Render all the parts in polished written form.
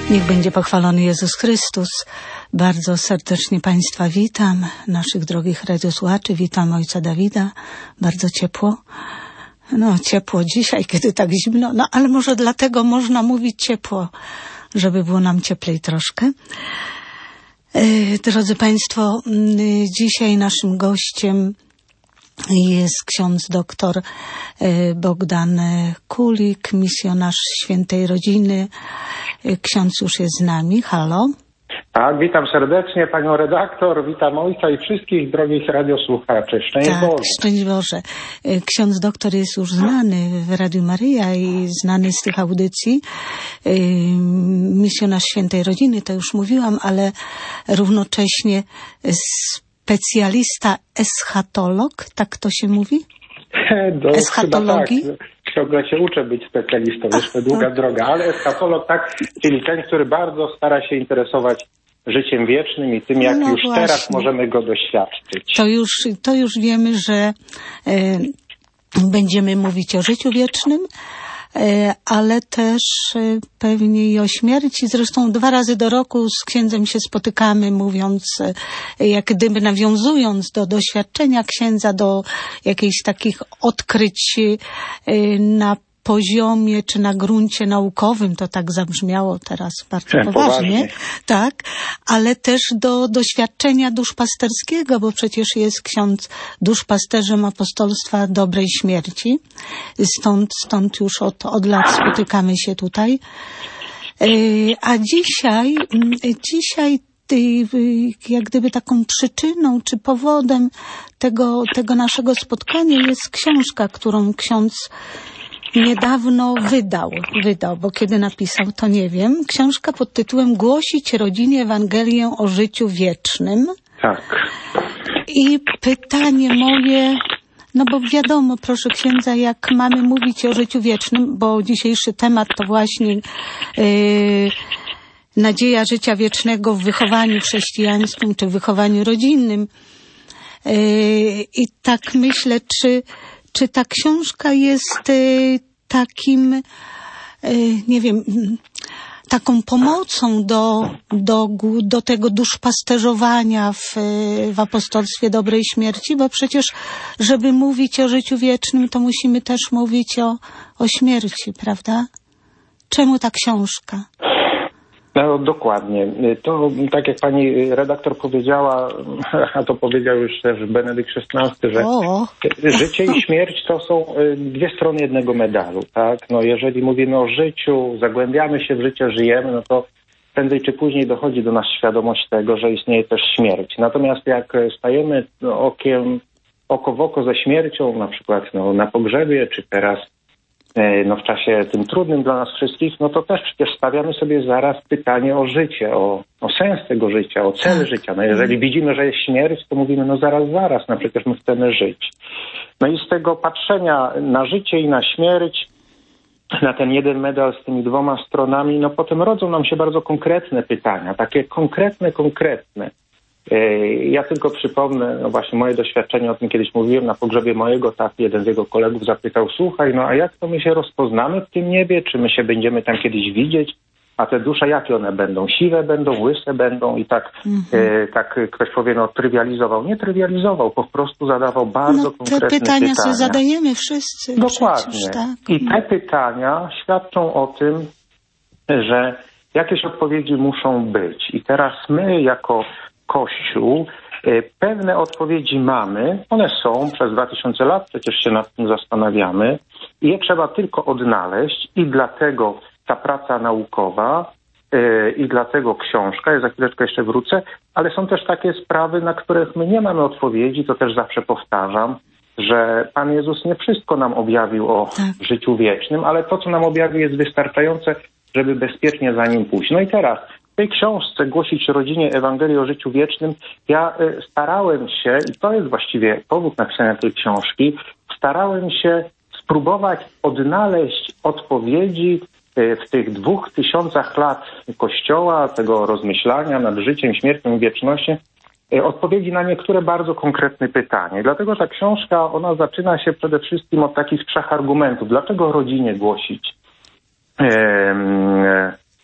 Niech będzie pochwalony Jezus Chrystus. Bardzo serdecznie Państwa witam, naszych drogich radiosłuchaczy. Witam ojca Dawida, bardzo ciepło. No ciepło dzisiaj, kiedy tak zimno, no ale może dlatego można mówić ciepło, żeby było nam cieplej troszkę. Drodzy Państwo, dzisiaj naszym gościem jest ksiądz doktor Bogdan Kulik, misjonarz Świętej Rodziny. Ksiądz już jest z nami. Halo. Tak, witam serdecznie panią redaktor, witam ojca i wszystkich drogich radiosłuchaczy. Szczęść Boże. Szczęść Boże. Ksiądz doktor jest już znany w Radiu Maryja i znany z tych audycji. Misjonarz Świętej Rodziny, to już mówiłam, ale równocześnie specjalista eschatolog, tak to się mówi? Eschatologii? Tak. Ciągle się uczę być specjalistą, jeszcze długa droga, ale eschatolog tak, czyli ten, który bardzo stara się interesować życiem wiecznym i tym, jak już właśnie teraz możemy go doświadczyć. To już wiemy, że będziemy mówić o życiu wiecznym, ale też pewnie i o śmierci. Zresztą 2 razy do roku z księdzem się spotykamy, mówiąc, jak gdyby nawiązując do doświadczenia księdza, do jakichś takich odkryć na poziomie czy na gruncie naukowym, to tak zabrzmiało teraz bardzo poważnie, tak, ale też do doświadczenia duszpasterskiego, bo przecież jest ksiądz duszpasterzem apostolstwa dobrej śmierci. Stąd już od lat spotykamy się tutaj. A dzisiaj jak gdyby taką przyczyną czy powodem tego naszego spotkania jest książka, którą ksiądz niedawno wydał, bo kiedy napisał, to nie wiem. Książka pod tytułem Głosić rodzinie Ewangelię o życiu wiecznym. Tak. I pytanie moje, no bo wiadomo, proszę księdza, jak mamy mówić o życiu wiecznym, bo dzisiejszy temat to właśnie nadzieja życia wiecznego w wychowaniu chrześcijańskim czy w wychowaniu rodzinnym. I tak myślę, czy ta książka jest takim, nie wiem, taką pomocą do tego duszpasterzowania w apostolstwie dobrej śmierci, bo przecież, żeby mówić o życiu wiecznym, to musimy też mówić o śmierci, prawda? Czemu ta książka? No dokładnie. To tak jak pani redaktor powiedziała, a to powiedział już też Benedykt XVI, że życie i śmierć to są 2 strony jednego medalu, tak? No jeżeli mówimy o życiu, zagłębiamy się w życie, żyjemy, no to prędzej czy później dochodzi do nas świadomość tego, że istnieje też śmierć. Natomiast jak stajemy oko w oko ze śmiercią, na przykład na pogrzebie, czy teraz w czasie tym trudnym dla nas wszystkich, no to też przecież stawiamy sobie zaraz pytanie o życie, o sens tego życia, o cel życia. No jeżeli widzimy, że jest śmierć, to mówimy, no zaraz, no przecież my chcemy żyć. No i z tego patrzenia na życie i na śmierć, na ten jeden medal z tymi 2 stronami, no potem rodzą nam się bardzo konkretne pytania, takie konkretne. Ja tylko przypomnę, no właśnie moje doświadczenie, o tym kiedyś mówiłem, na pogrzebie mojego taty, jeden z jego kolegów zapytał, słuchaj, no a jak to my się rozpoznamy w tym niebie, czy my się będziemy tam kiedyś widzieć, a te dusze jakie one będą, siwe będą, łyse będą i tak ktoś powie, no trywializował. Nie trywializował, po prostu zadawał bardzo konkretne pytania. Te pytania sobie zadajemy wszyscy. Dokładnie. Przecież, tak. I te pytania świadczą o tym, że jakieś odpowiedzi muszą być. I teraz my jako Kościół pewne odpowiedzi mamy, one są przez 2000 lat, przecież się nad tym zastanawiamy i je trzeba tylko odnaleźć i dlatego ta praca naukowa i dlatego książka, ja za chwileczkę jeszcze wrócę, ale są też takie sprawy, na których my nie mamy odpowiedzi, to też zawsze powtarzam, że Pan Jezus nie wszystko nam objawił o życiu wiecznym, ale to, co nam objawił, jest wystarczające, żeby bezpiecznie za Nim pójść. No i teraz w tej książce Głosić rodzinie Ewangelię o życiu wiecznym ja starałem się, i to jest właściwie powód napisania tej książki, starałem się spróbować odnaleźć odpowiedzi w tych 2000 lat Kościoła, tego rozmyślania nad życiem, śmiercią i wiecznością, odpowiedzi na niektóre bardzo konkretne pytania. Dlatego ta książka, ona zaczyna się przede wszystkim od takich 3 argumentów. Dlaczego rodzinie głosić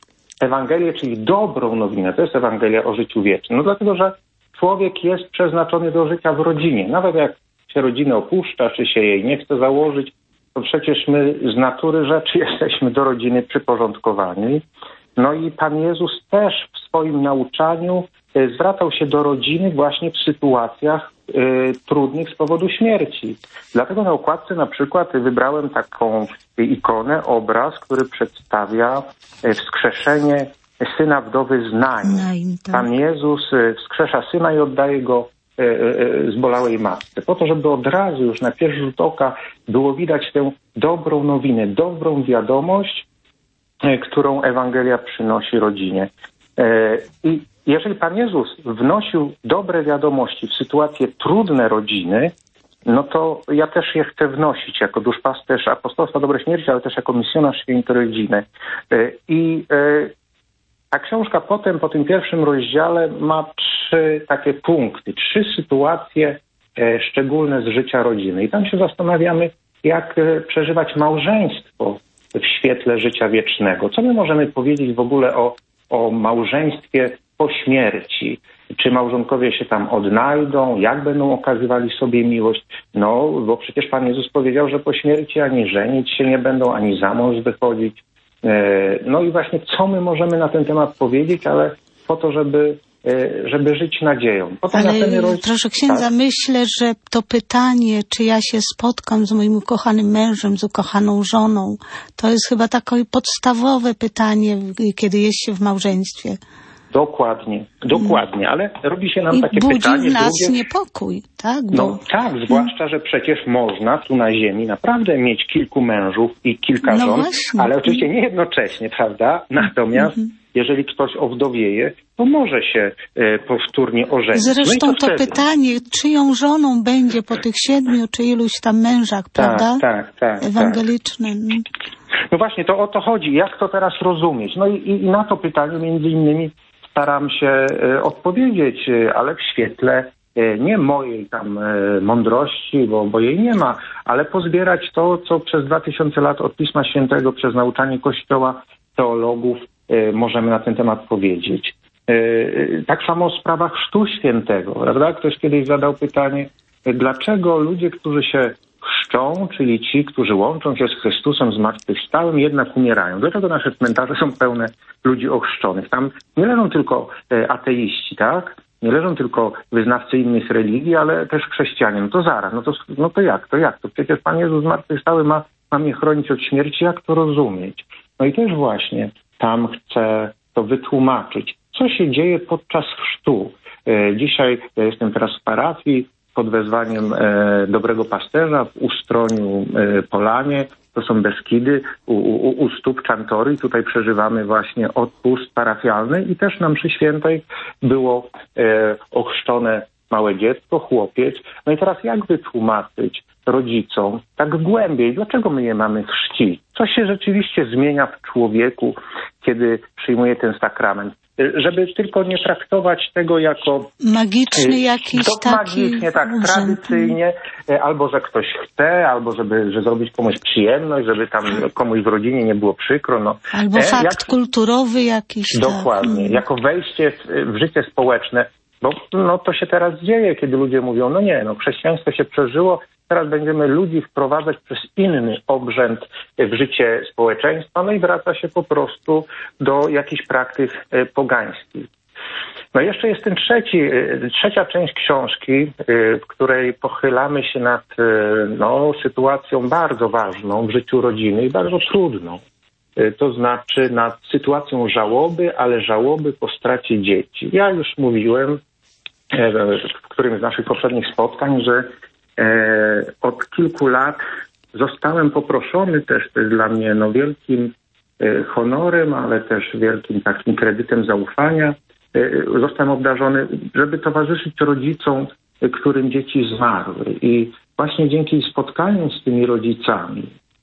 Ewangelię, czyli dobrą nowinę. To jest Ewangelia o życiu wiecznym. No dlatego, że człowiek jest przeznaczony do życia w rodzinie. Nawet jak się rodzinę opuszcza, czy się jej nie chce założyć, to przecież my z natury rzeczy jesteśmy do rodziny przyporządkowani. No i Pan Jezus też w swoim nauczaniu zwracał się do rodziny właśnie w sytuacjach trudnych z powodu śmierci. Dlatego na okładce na przykład wybrałem taką ikonę, obraz, który przedstawia wskrzeszenie syna wdowy z Nain. Tak. Pan Jezus wskrzesza syna i oddaje go zbolałej matce. Po to, żeby od razu już na pierwszy rzut oka było widać tę dobrą nowinę, dobrą wiadomość, którą Ewangelia przynosi rodzinie. I jeżeli Pan Jezus wnosił dobre wiadomości w sytuacje trudne rodziny, no to ja też je chcę wnosić jako duszpasterz Apostolstwa Dobrej Śmierci, ale też jako misjonarz Świętej Rodziny. A książka potem, po tym pierwszym rozdziale, ma 3 takie punkty, 3 sytuacje szczególne z życia rodziny. I tam się zastanawiamy, jak przeżywać małżeństwo w świetle życia wiecznego. Co my możemy powiedzieć w ogóle o małżeństwie po śmierci? Czy małżonkowie się tam odnajdą? Jak będą okazywali sobie miłość? No, bo przecież Pan Jezus powiedział, że po śmierci ani żenić się nie będą, ani za mąż wychodzić. No i właśnie co my możemy na ten temat powiedzieć, ale po to, żeby żyć nadzieją. Potem ale proszę księdza, tak? Myślę, że to pytanie, czy ja się spotkam z moim ukochanym mężem, z ukochaną żoną, to jest chyba takie podstawowe pytanie, kiedy jest się w małżeństwie. Dokładnie, ale robi się nam takie pytanie. I budzi w nas niepokój, tak? No tak, zwłaszcza, że przecież można tu na ziemi naprawdę mieć kilku mężów i kilka żon, właśnie. Ale oczywiście nie jednocześnie, prawda? Natomiast jeżeli ktoś owdowieje, to może się powtórnie ożenić. Zresztą to pytanie, czyją żoną będzie po tych 7 czy iluś tam mężach, prawda? Tak. Ewangelicznym. No właśnie, to o to chodzi. Jak to teraz rozumieć? No i na to pytanie między innymi staram się odpowiedzieć, ale w świetle nie mojej tam mądrości, bo jej nie ma, ale pozbierać to, co przez 2000 lat od Pisma Świętego, przez nauczanie Kościoła, teologów możemy na ten temat powiedzieć. Tak samo w sprawach Chrztu Świętego, prawda? Ktoś kiedyś zadał pytanie, dlaczego ludzie, którzy się chrzczą, czyli ci, którzy łączą się z Chrystusem zmartwychwstałym, jednak umierają. Dlaczego nasze cmentarze są pełne ludzi ochrzczonych? Tam nie leżą tylko ateiści, tak? Nie leżą tylko wyznawcy innych religii, ale też chrześcijanie. No to zaraz, no to jak? To przecież Pan Jezus zmartwychwstały ma mnie chronić od śmierci. Jak to rozumieć? No i też właśnie tam chcę to wytłumaczyć. Co się dzieje podczas chrztu? Dzisiaj ja jestem teraz w parafii pod wezwaniem Dobrego Pasterza w Ustroniu Polanie. To są Beskidy, u stóp Czantory. Tutaj przeżywamy właśnie odpust parafialny i też na mszy świętej było ochrzczone małe dziecko, chłopiec. No i teraz jak wytłumaczyć rodzicom tak głębiej, dlaczego my je mamy chrzcić? Co się rzeczywiście zmienia w człowieku, kiedy przyjmuje ten sakrament? Żeby tylko nie traktować tego jako magiczny jakiś taki magicznie, tak, tradycyjnie, albo że ktoś chce, albo że zrobić komuś przyjemność, żeby tam komuś w rodzinie nie było przykro. No. Albo fakt kulturowy jakiś. Dokładnie, tak. Jako wejście w życie społeczne, bo to się teraz dzieje, kiedy ludzie mówią, chrześcijaństwo się przeżyło, teraz będziemy ludzi wprowadzać przez inny obrzęd w życie społeczeństwa, no i wraca się po prostu do jakichś praktyk pogańskich. No jeszcze jest trzecia część książki, w której pochylamy się nad sytuacją bardzo ważną w życiu rodziny i bardzo trudną. To znaczy nad sytuacją żałoby, ale żałoby po stracie dzieci. Ja już mówiłem w którymś z naszych poprzednich spotkań, że od kilku lat zostałem poproszony też, to jest dla mnie wielkim honorem, ale też wielkim takim kredytem zaufania. Zostałem obdarzony, żeby towarzyszyć rodzicom, którym dzieci zmarły. I właśnie dzięki spotkaniom z tymi rodzicami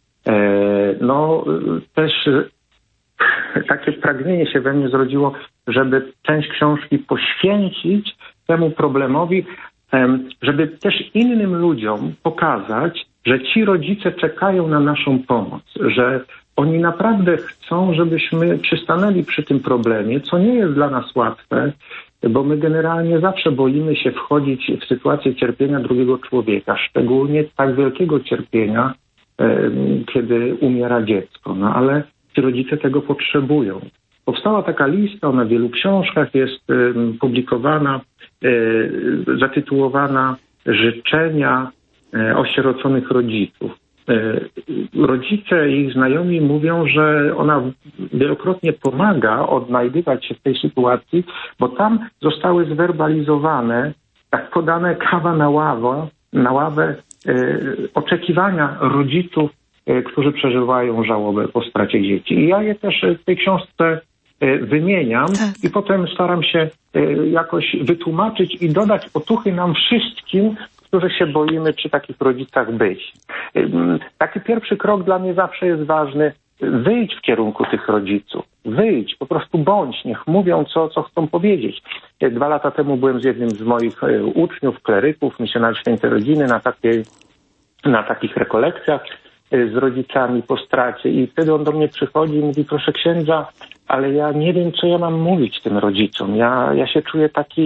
też takie pragnienie się we mnie zrodziło, żeby część książki poświęcić temu problemowi, żeby też innym ludziom pokazać, że ci rodzice czekają na naszą pomoc, że oni naprawdę chcą, żebyśmy przystanęli przy tym problemie, co nie jest dla nas łatwe, bo my generalnie zawsze boimy się wchodzić w sytuację cierpienia drugiego człowieka, szczególnie tak wielkiego cierpienia, kiedy umiera dziecko. No ale ci rodzice tego potrzebują. Powstała taka lista, ona w wielu książkach jest publikowana, zatytułowana Życzenia osieroconych rodziców. Rodzice i ich znajomi mówią, że ona wielokrotnie pomaga odnajdywać się w tej sytuacji, bo tam zostały zwerbalizowane, tak podane kawa na ławę oczekiwania rodziców, którzy przeżywają żałobę po stracie dzieci. I ja je też w tej książce wymieniam i potem staram się jakoś wytłumaczyć i dodać otuchy nam wszystkim, którzy się boimy przy takich rodzicach być. Taki pierwszy krok dla mnie zawsze jest ważny. Wyjdź w kierunku tych rodziców. Wyjdź, po prostu bądź. Niech mówią, co chcą powiedzieć. 2 lata temu byłem z jednym z moich uczniów, kleryków, misjonarzy Świętej Rodziny na takich rekolekcjach z rodzicami po stracie i wtedy on do mnie przychodzi i mówi: proszę księdza, ale ja nie wiem, co ja mam mówić tym rodzicom. Ja się czuję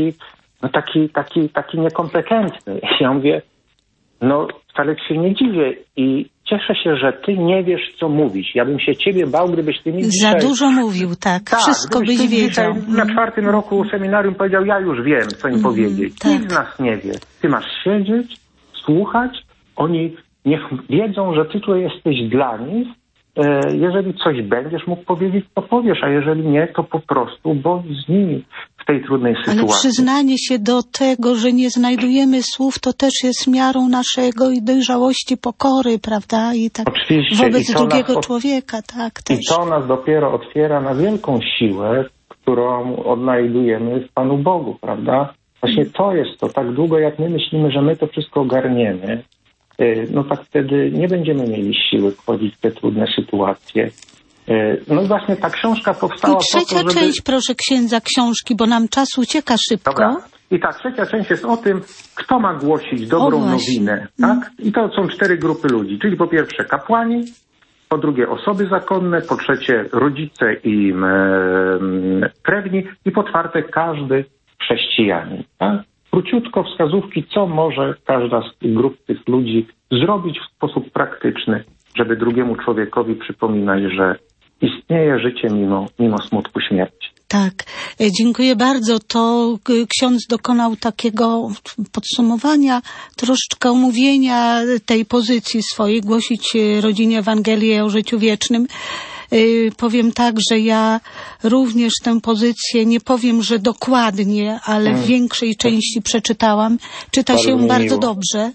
taki niekompetentny. Ja mówię, no wcale się nie dziwię i cieszę się, że ty nie wiesz, co mówić. Ja bym się ciebie bał, gdybyś ty mi dzisiaj... Za dużo mówił, tak. Wszystko byś wiedział. Na 4. roku seminarium powiedział: ja już wiem, co im powiedzieć. Tak. Nikt z nas nie wie. Ty masz siedzieć, słuchać. Oni niech wiedzą, że ty tu jesteś dla nich. Jeżeli coś będziesz mógł powiedzieć, to powiesz, a jeżeli nie, to po prostu bądź z nimi w tej trudnej sytuacji. Ale przyznanie się do tego, że nie znajdujemy słów, to też jest miarą naszego dojrzałości, pokory, prawda? I tak oczywiście. Wobec drugiego człowieka, tak też. I to nas dopiero otwiera na wielką siłę, którą odnajdujemy w Panu Bogu, prawda? Właśnie to jest to. Tak długo, jak my myślimy, że my to wszystko ogarniemy, no tak wtedy nie będziemy mieli siły wchodzić w te trudne sytuacje. No właśnie ta książka powstała I trzecia część, proszę księdza, książki, bo nam czas ucieka szybko. Dobra. I ta trzecia część jest o tym, kto ma głosić dobrą nowinę. Tak? I to są 4 grupy ludzi, czyli po pierwsze kapłani, po drugie osoby zakonne, po trzecie rodzice i krewni i po czwarte każdy chrześcijanin. Tak? Króciutko wskazówki, co może każda z grup tych ludzi zrobić w sposób praktyczny, żeby drugiemu człowiekowi przypominać, że istnieje życie mimo smutku śmierci. Tak, dziękuję bardzo. To ksiądz dokonał takiego podsumowania, troszeczkę omówienia tej pozycji swojej, głosić rodzinie Ewangelię o życiu wiecznym. Powiem tak, że ja również tę pozycję, nie powiem, że dokładnie, ale w większej części przeczytałam. Czyta się bardzo dobrze.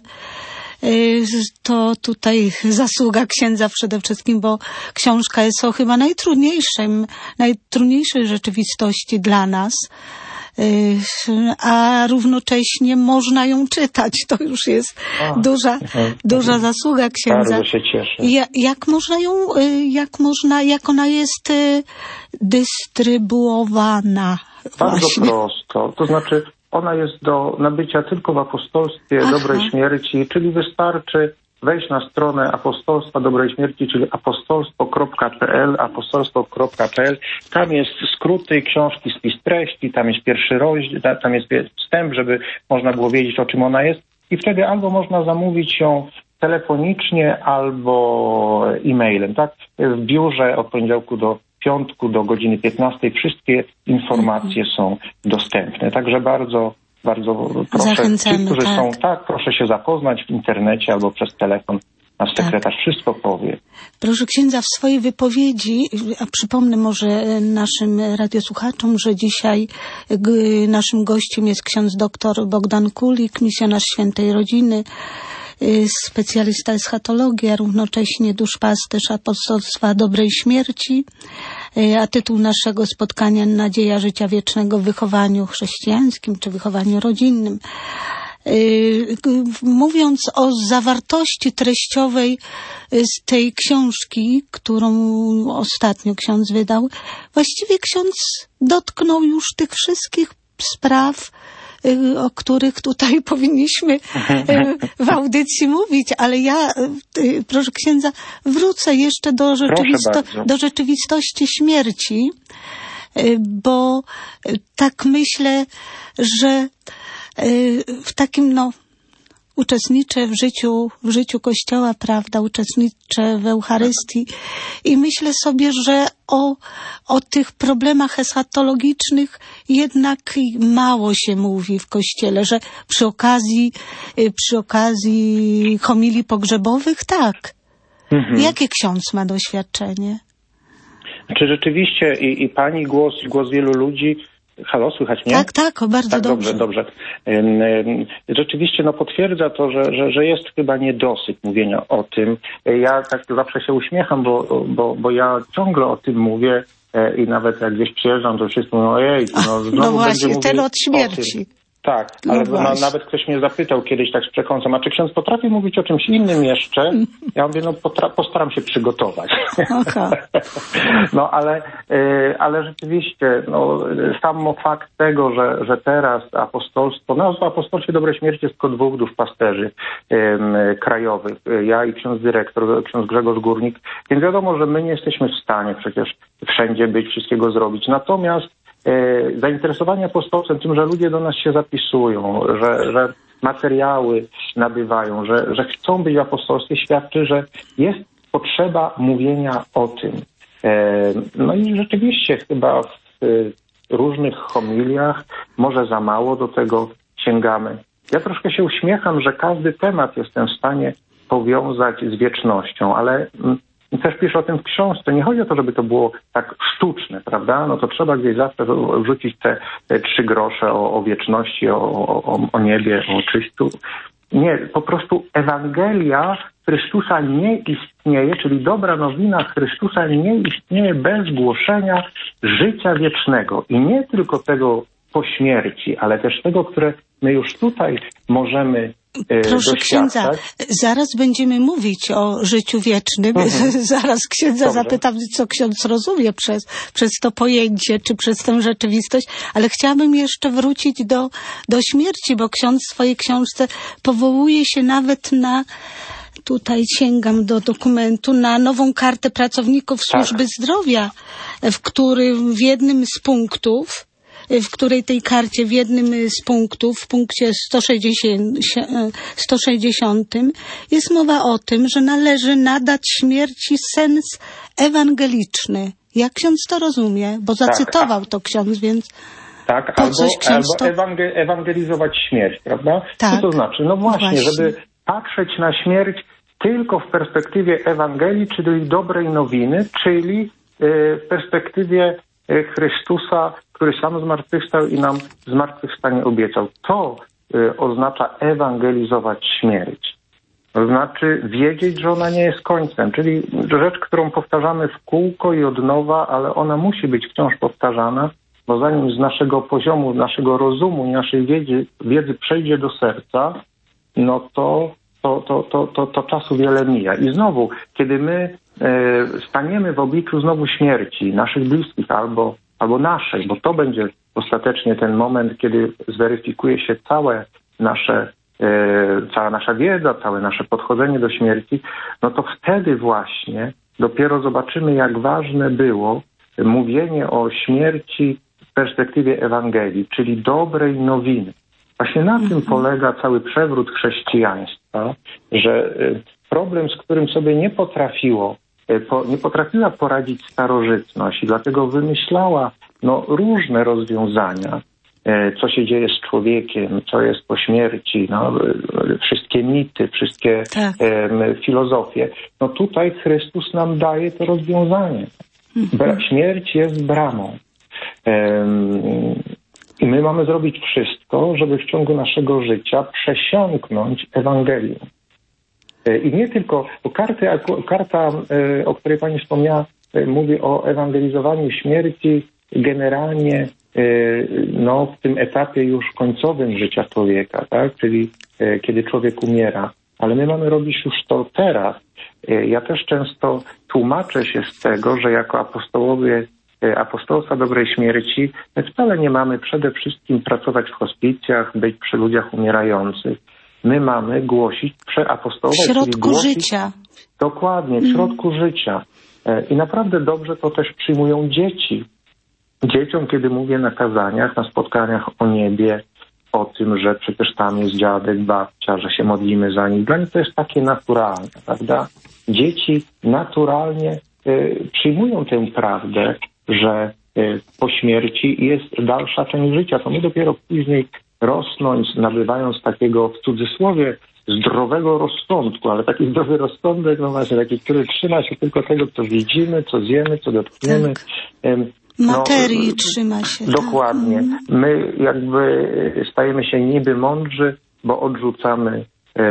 To tutaj zasługa księdza przede wszystkim, bo książka jest o chyba najtrudniejszej rzeczywistości dla nas, a równocześnie można ją czytać. To już jest duża zasługa księdza. Bardzo się cieszę. Jak ona jest dystrybuowana? Bardzo prosto. To znaczy, ona jest do nabycia tylko w Apostolstwie Dobrej Śmierci, czyli wystarczy wejść na stronę Apostolstwa Dobrej Śmierci, czyli apostolstwo.pl. Tam jest skrót tej książki, spis treści, tam jest pierwszy rozdział, tam jest wstęp, żeby można było wiedzieć, o czym ona jest. I wtedy albo można zamówić ją telefonicznie, albo e-mailem. Tak? W biurze od poniedziałku do piątku do godziny 15 wszystkie informacje są dostępne. Także bardzo proszę, ci, którzy są, proszę się zapoznać w internecie albo przez telefon. Nasz sekretarz wszystko powie. Proszę księdza, w swojej wypowiedzi, a przypomnę może naszym radiosłuchaczom, że dzisiaj naszym gościem jest ksiądz dr Bogdan Kulik, misjonarz Świętej Rodziny, specjalista eschatologii, a równocześnie duszpasterz Apostolstwa Dobrej Śmierci, a tytuł naszego spotkania: Nadzieja życia wiecznego w wychowaniu chrześcijańskim czy wychowaniu rodzinnym. Mówiąc o zawartości treściowej z tej książki, którą ostatnio ksiądz wydał, właściwie ksiądz dotknął już tych wszystkich spraw, o których tutaj powinniśmy w audycji mówić, ale ja, proszę księdza, wrócę jeszcze do rzeczywistości śmierci, bo tak myślę, że w takim, uczestniczę w życiu Kościoła, prawda, uczestniczę w Eucharystii i myślę sobie, że o tych problemach eschatologicznych jednak mało się mówi w Kościele, że przy okazji homilii pogrzebowych tak. Jakie ksiądz ma doświadczenie? Czy rzeczywiście i pani głos wielu ludzi. Halo, słychać mnie? Tak, bardzo dobrze. Dobrze. Rzeczywiście potwierdza to, że jest chyba niedosyt mówienia o tym. Ja tak zawsze się uśmiecham, bo ja ciągle o tym mówię i nawet jak gdzieś przyjeżdżam, to wszyscy mówią, ojej, znowu właśnie, ten od śmierci. Tak, ale nawet ktoś mnie zapytał kiedyś tak z przekąsem, a czy ksiądz potrafi mówić o czymś innym jeszcze? Ja mówię, postaram się przygotować. Ale rzeczywiście, sam fakt tego, że teraz apostolstwo, nazwa apostolstwie Dobrej Śmierci jest tylko 2 duszpasterzy krajowych, ja i ksiądz dyrektor, ksiądz Grzegorz Górnik, więc wiadomo, że my nie jesteśmy w stanie przecież wszędzie być, wszystkiego zrobić. Natomiast zainteresowanie apostolstwem, tym, że ludzie do nas się zapisują, że materiały nabywają, że chcą być w apostolstwie, świadczy, że jest potrzeba mówienia o tym. I rzeczywiście chyba w różnych homiliach może za mało do tego sięgamy. Ja troszkę się uśmiecham, że każdy temat jestem w stanie powiązać z wiecznością, ale też piszę o tym w książce. Nie chodzi o to, żeby to było tak sztuczne, prawda? To trzeba gdzieś zawsze wrzucić te 3 grosze o wieczności, o niebie, o czyściu. Nie, po prostu Ewangelia Chrystusa nie istnieje, czyli dobra nowina Chrystusa nie istnieje bez głoszenia życia wiecznego. I nie tylko tego po śmierci, ale też tego, które my już tutaj możemy Proszę księdza, zaraz będziemy mówić o życiu wiecznym. Zaraz księdza zapytam, co ksiądz rozumie przez to pojęcie, czy przez tę rzeczywistość, ale chciałabym jeszcze wrócić do śmierci, bo ksiądz w swojej książce powołuje się nawet na, tutaj sięgam do dokumentu, na nową kartę pracowników służby zdrowia, w którym w jednym z punktów, w której tej karcie w jednym z punktów, w punkcie 160 jest mowa o tym, że należy nadać śmierci sens ewangeliczny. Jak ksiądz to rozumie? Bo zacytował to ksiądz, więc albo ewangelizować śmierć, prawda? Tak. Co to znaczy? Właśnie, żeby patrzeć na śmierć tylko w perspektywie Ewangelii, czyli dobrej nowiny, czyli w perspektywie Chrystusa, który sam zmartwychwstał i nam zmartwychwstanie obiecał. To oznacza ewangelizować śmierć. To znaczy wiedzieć, że ona nie jest końcem, czyli rzecz, którą powtarzamy w kółko i od nowa, ale ona musi być wciąż powtarzana, bo zanim z naszego poziomu, naszego rozumu i naszej wiedzy przejdzie do serca, to czasu wiele mija. I znowu, kiedy my staniemy w obliczu znowu śmierci naszych bliskich albo naszej, bo to będzie ostatecznie ten moment, kiedy zweryfikuje się cała nasza wiedza, całe nasze podchodzenie do śmierci, to wtedy właśnie dopiero zobaczymy, jak ważne było mówienie o śmierci w perspektywie Ewangelii, czyli dobrej nowiny. Właśnie na tym polega cały przewrót chrześcijaństwa, że problem, z którym sobie nie potrafiła poradzić starożytność i dlatego wymyślała różne rozwiązania, co się dzieje z człowiekiem, co jest po śmierci, wszystkie mity, wszystkie filozofie. Tutaj Chrystus nam daje to rozwiązanie. Śmierć jest bramą. I my mamy zrobić wszystko, żeby w ciągu naszego życia przesiąknąć Ewangelię. I nie tylko, bo karta, o której pani wspomniała, mówi o ewangelizowaniu śmierci generalnie w tym etapie już końcowym życia człowieka, tak? Czyli kiedy człowiek umiera. Ale my mamy robić już to teraz. Ja też często tłumaczę się z tego, że jako apostołowie apostołostwa dobrej śmierci, my wcale nie mamy przede wszystkim pracować w hospicjach, być przy ludziach umierających. My mamy głosić, apostołować. W środku życia. Dokładnie, w środku życia. I naprawdę dobrze to też przyjmują dzieci. Dzieciom, kiedy mówię na kazaniach, na spotkaniach o niebie, o tym, że przecież tam jest dziadek, babcia, że się modlimy za nich. Dla nich to jest takie naturalne, prawda? Dzieci naturalnie przyjmują tę prawdę, że po śmierci jest dalsza część życia. To my dopiero później rosnąc, nabywając takiego w cudzysłowie zdrowego rozsądku, ale taki zdrowy rozsądek, no właśnie taki, który trzyma się tylko tego, co widzimy, co zjemy, co dotkniemy. Tak. Materii trzyma się. Dokładnie. Tak. My jakby stajemy się niby mądrzy, bo odrzucamy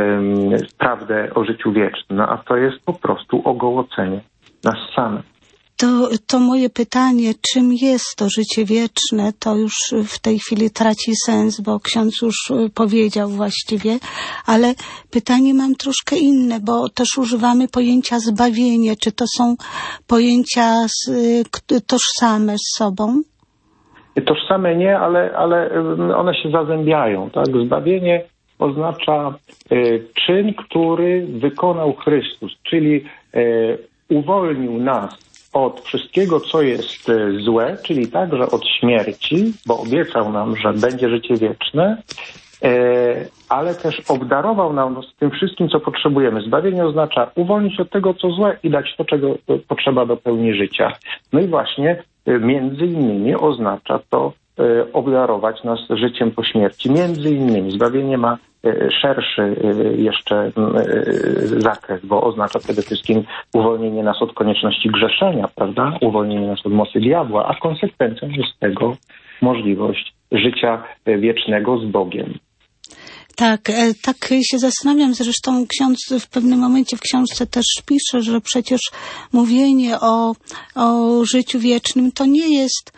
prawdę o życiu wiecznym. No, a to jest po prostu ogołocenie nas samych. To moje pytanie, czym jest to życie wieczne, to już w tej chwili traci sens, bo ksiądz już powiedział właściwie, ale pytanie mam troszkę inne, bo też używamy pojęcia zbawienie. Czy to są pojęcia tożsame z sobą? Tożsame nie, ale one się zazębiają. Tak? Zbawienie oznacza czyn, który wykonał Chrystus, czyli uwolnił nas od wszystkiego, co jest złe, czyli także od śmierci, bo obiecał nam, że będzie życie wieczne, ale też obdarował nam tym wszystkim, co potrzebujemy. Zbawienie oznacza uwolnić od tego, co złe i dać to, czego potrzeba do pełni życia. No i właśnie między innymi oznacza to obdarować nas życiem po śmierci. Między innymi zbawienie ma szerszy jeszcze zakres, bo oznacza przede wszystkim uwolnienie nas od konieczności grzeszenia, prawda? Uwolnienie nas od mocy diabła, a konsekwencją jest tego możliwość życia wiecznego z Bogiem. Tak się zastanawiam. Zresztą ksiądz w pewnym momencie w książce też pisze, że przecież mówienie o życiu wiecznym to nie jest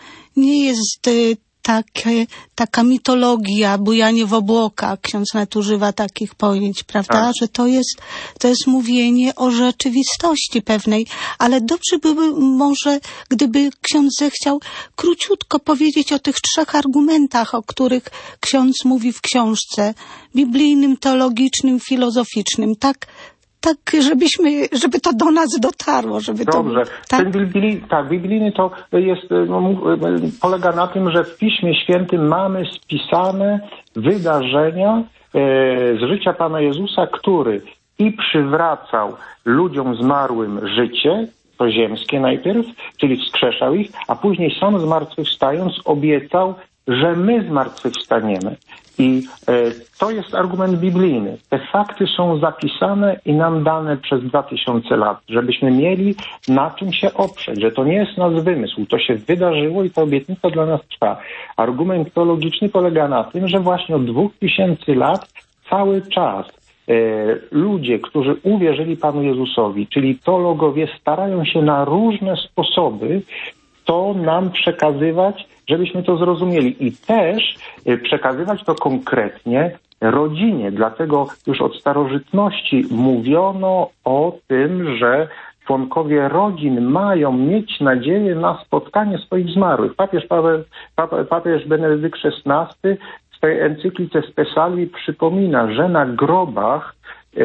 taka mitologia, bujanie w obłokach. Ksiądz nawet używa takich pojęć, prawda? Tak. Że to jest mówienie o rzeczywistości pewnej. Ale dobrze byłoby może, gdyby ksiądz zechciał króciutko powiedzieć o tych 3 argumentach, o których ksiądz mówi w książce. Biblijnym, teologicznym, filozoficznym. Tak, żeby to do nas dotarło, żeby Dobrze. to... Tak? Ten biblijny to jest, polega na tym, że w Piśmie Świętym mamy spisane wydarzenia z życia Pana Jezusa, który i przywracał ludziom zmarłym życie, to ziemskie najpierw, czyli wskrzeszał ich, a później sam zmartwychwstając obiecał, że my zmartwychwstaniemy. I to jest argument biblijny. Te fakty są zapisane i nam dane przez 2000 lat, żebyśmy mieli na czym się oprzeć, że to nie jest nasz wymysł, to się wydarzyło i ta obietnica dla nas trwa. Argument teologiczny polega na tym, że właśnie od 2000 lat cały czas ludzie, którzy uwierzyli Panu Jezusowi, czyli teologowie, starają się na różne sposoby to nam przekazywać, żebyśmy to zrozumieli i też przekazywać to konkretnie rodzinie. Dlatego już od starożytności mówiono o tym, że członkowie rodzin mają mieć nadzieję na spotkanie swoich zmarłych. Papież Benedykt XVI w swojej encyklice Spesalvi przypomina, że na grobach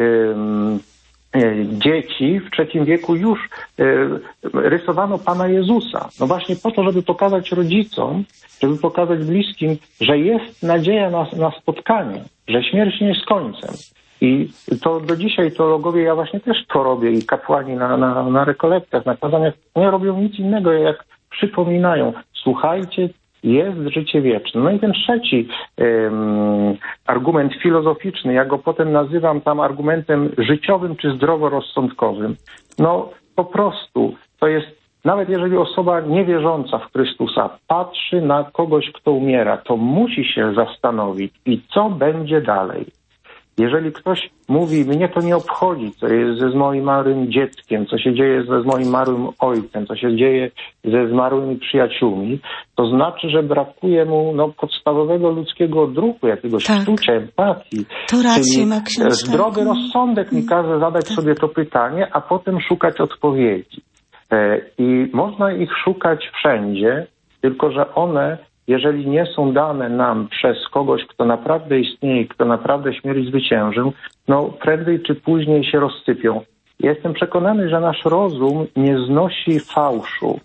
dzieci w III wieku już rysowano Pana Jezusa. No właśnie po to, żeby pokazać rodzicom, żeby pokazać bliskim, że jest nadzieja na spotkanie, że śmierć nie jest końcem. I to do dzisiaj teologowie, ja właśnie też to robię i kapłani na rekolekcjach, na kazaniach, nie robią nic innego, jak przypominają, słuchajcie, jest życie wieczne. No i ten trzeci argument filozoficzny, ja go potem nazywam tam argumentem życiowym czy zdroworozsądkowym. No po prostu to jest, nawet jeżeli osoba niewierząca w Chrystusa patrzy na kogoś, kto umiera, to musi się zastanowić i co będzie dalej. Jeżeli ktoś mówi, mnie to nie obchodzi, co jest ze moim małym dzieckiem, co się dzieje z moim marłym ojcem, co się dzieje ze zmarłymi przyjaciółmi, to znaczy, że brakuje mu podstawowego ludzkiego odruchu, jakiegoś czucia, empatii. To rację ma ksiądz. Zdrowy rozsądek mi każe zadać sobie to pytanie, a potem szukać odpowiedzi. I można ich szukać wszędzie, tylko że one, jeżeli nie są dane nam przez kogoś, kto naprawdę istnieje, kto naprawdę śmierć zwyciężył, no prędzej czy później się rozsypią. Jestem przekonany, że nasz rozum nie znosi fałszu.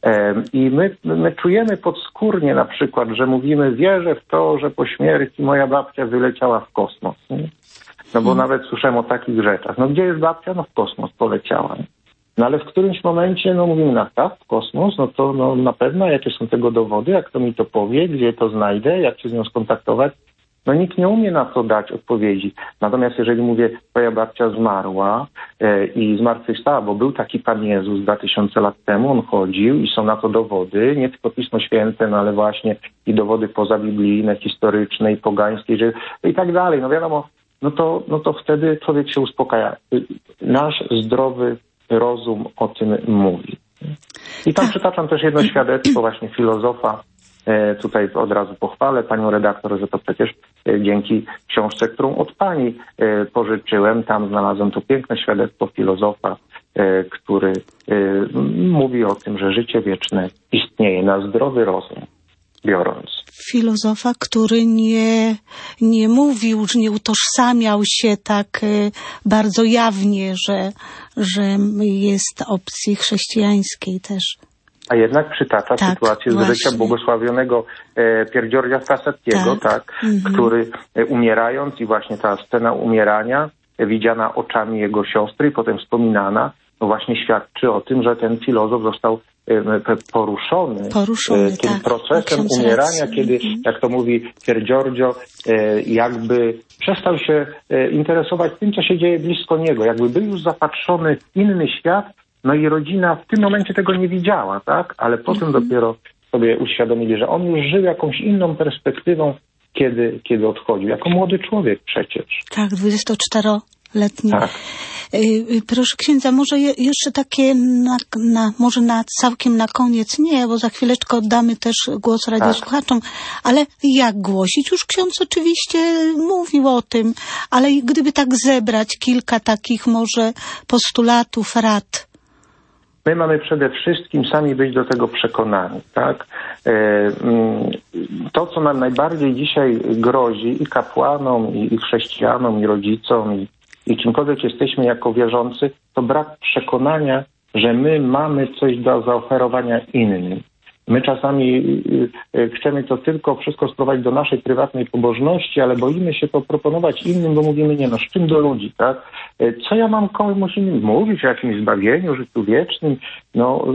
I my czujemy podskórnie na przykład, że mówimy, wierzę w to, że po śmierci moja babcia wyleciała w kosmos. Nie? No bo nawet słyszałem o takich rzeczach. No gdzie jest babcia? No w kosmos poleciała. Nie? No ale w którymś momencie, no mówimy, no tak, w kosmos, no to no, na pewno jakie są tego dowody, jak to mi to powie, gdzie to znajdę, jak się z nią skontaktować. No nikt nie umie na to dać odpowiedzi. Natomiast jeżeli mówię, twoja babcia zmarła i zmartwychwstała, bo był taki Pan Jezus 2000 lat temu, on chodził i są na to dowody, nie tylko Pismo Święte, no ale właśnie i dowody pozabiblijne, historyczne i pogańskie, że, i tak dalej. No wiadomo, no to wtedy człowiek się uspokaja. Nasz zdrowy rozum o tym mówi. I tam przytaczam też jedno świadectwo właśnie filozofa. Tutaj od razu pochwalę panią redaktor, że to przecież dzięki książce, którą od pani pożyczyłem, tam znalazłem to piękne świadectwo filozofa, który mówi o tym, że życie wieczne istnieje na zdrowy rozum biorąc. Filozofa, który nie mówił, nie utożsamiał się tak bardzo jawnie, że jest opcji chrześcijańskiej też. A jednak przytacza sytuację z życia błogosławionego Piergiorgia Frassatiego, który umierając i właśnie ta scena umierania widziana oczami jego siostry i potem wspominana, no właśnie świadczy o tym, że ten filozof został poruszony tym procesem umierania, kiedy, jak to mówi Piergiorgio, jakby przestał się interesować tym, co się dzieje blisko niego, jakby był już zapatrzony w inny świat. No i rodzina w tym momencie tego nie widziała, tak? Ale potem dopiero sobie uświadomili, że on już żył jakąś inną perspektywą, kiedy odchodził. Jako młody człowiek przecież. Tak, 24-letni. Tak. Proszę księdza, może jeszcze takie, może całkiem na koniec, nie, bo za chwileczkę oddamy też głos radiosłuchaczom, ale jak głosić? Już ksiądz oczywiście mówił o tym, ale gdyby tak zebrać kilka takich może postulatów, rad. My mamy przede wszystkim sami być do tego przekonani, tak? To, co nam najbardziej dzisiaj grozi i kapłanom, i chrześcijanom, i rodzicom, i czymkolwiek jesteśmy jako wierzący, to brak przekonania, że my mamy coś do zaoferowania innym. My czasami chcemy to tylko wszystko sprowadzić do naszej prywatnej pobożności, ale boimy się to proponować innym, bo mówimy, nie no, z czym do ludzi, tak? Co ja mam komuś innym mówić o jakimś zbawieniu, życiu wiecznym? No,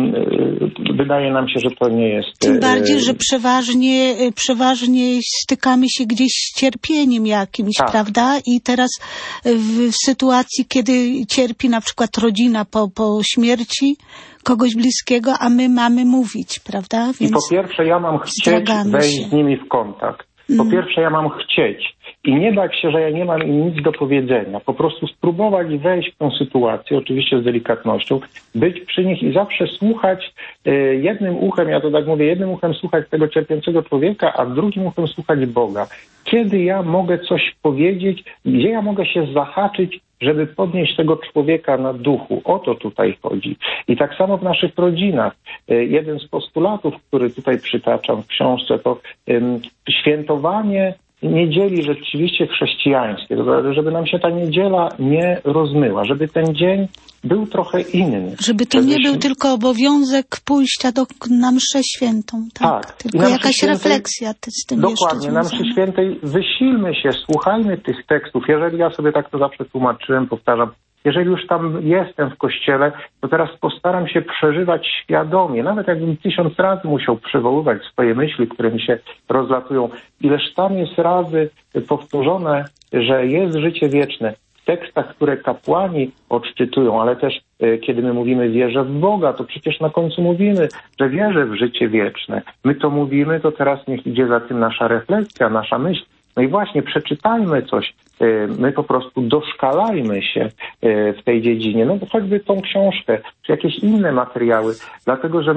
wydaje nam się, że to nie jest... Tym bardziej, że przeważnie stykamy się gdzieś z cierpieniem jakimś, prawda? I teraz w sytuacji, kiedy cierpi na przykład rodzina po śmierci kogoś bliskiego, a my mamy mówić, prawda? Więc i po pierwsze ja mam chcieć wejść z nimi w kontakt. Po pierwsze ja mam chcieć. I nie bać się, że ja nie mam im nic do powiedzenia. Po prostu spróbować wejść w tą sytuację, oczywiście z delikatnością, być przy nich i zawsze słuchać jednym uchem, ja to tak mówię, jednym uchem słuchać tego cierpiącego człowieka, a drugim uchem słuchać Boga. Kiedy ja mogę coś powiedzieć, gdzie ja mogę się zahaczyć, żeby podnieść tego człowieka na duchu. O to tutaj chodzi. I tak samo w naszych rodzinach. Jeden z postulatów, który tutaj przytaczam w książce, to świętowanie niedzieli rzeczywiście chrześcijańskiej, żeby nam się ta niedziela nie rozmyła, żeby ten dzień był trochę inny. Żeby to nie był tylko obowiązek pójścia na mszę świętą, tak? Tylko jakaś refleksja z tym dokładnie, na mszy świętej wysilmy się, słuchajmy tych tekstów. Jeżeli ja sobie tak to zawsze tłumaczyłem, powtarzam, jeżeli już tam jestem w kościele, to teraz postaram się przeżywać świadomie. Nawet jakbym 1000 razy musiał przywoływać swoje myśli, które mi się rozlatują. Ileż tam jest razy powtórzone, że jest życie wieczne. W tekstach, które kapłani odczytują, ale też kiedy my mówimy wierzę w Boga, to przecież na końcu mówimy, że wierzę w życie wieczne. My to mówimy, to teraz niech idzie za tym nasza refleksja, nasza myśl. No i właśnie przeczytajmy coś, my po prostu doszkalajmy się w tej dziedzinie, no choćby tą książkę, czy jakieś inne materiały, dlatego że my jak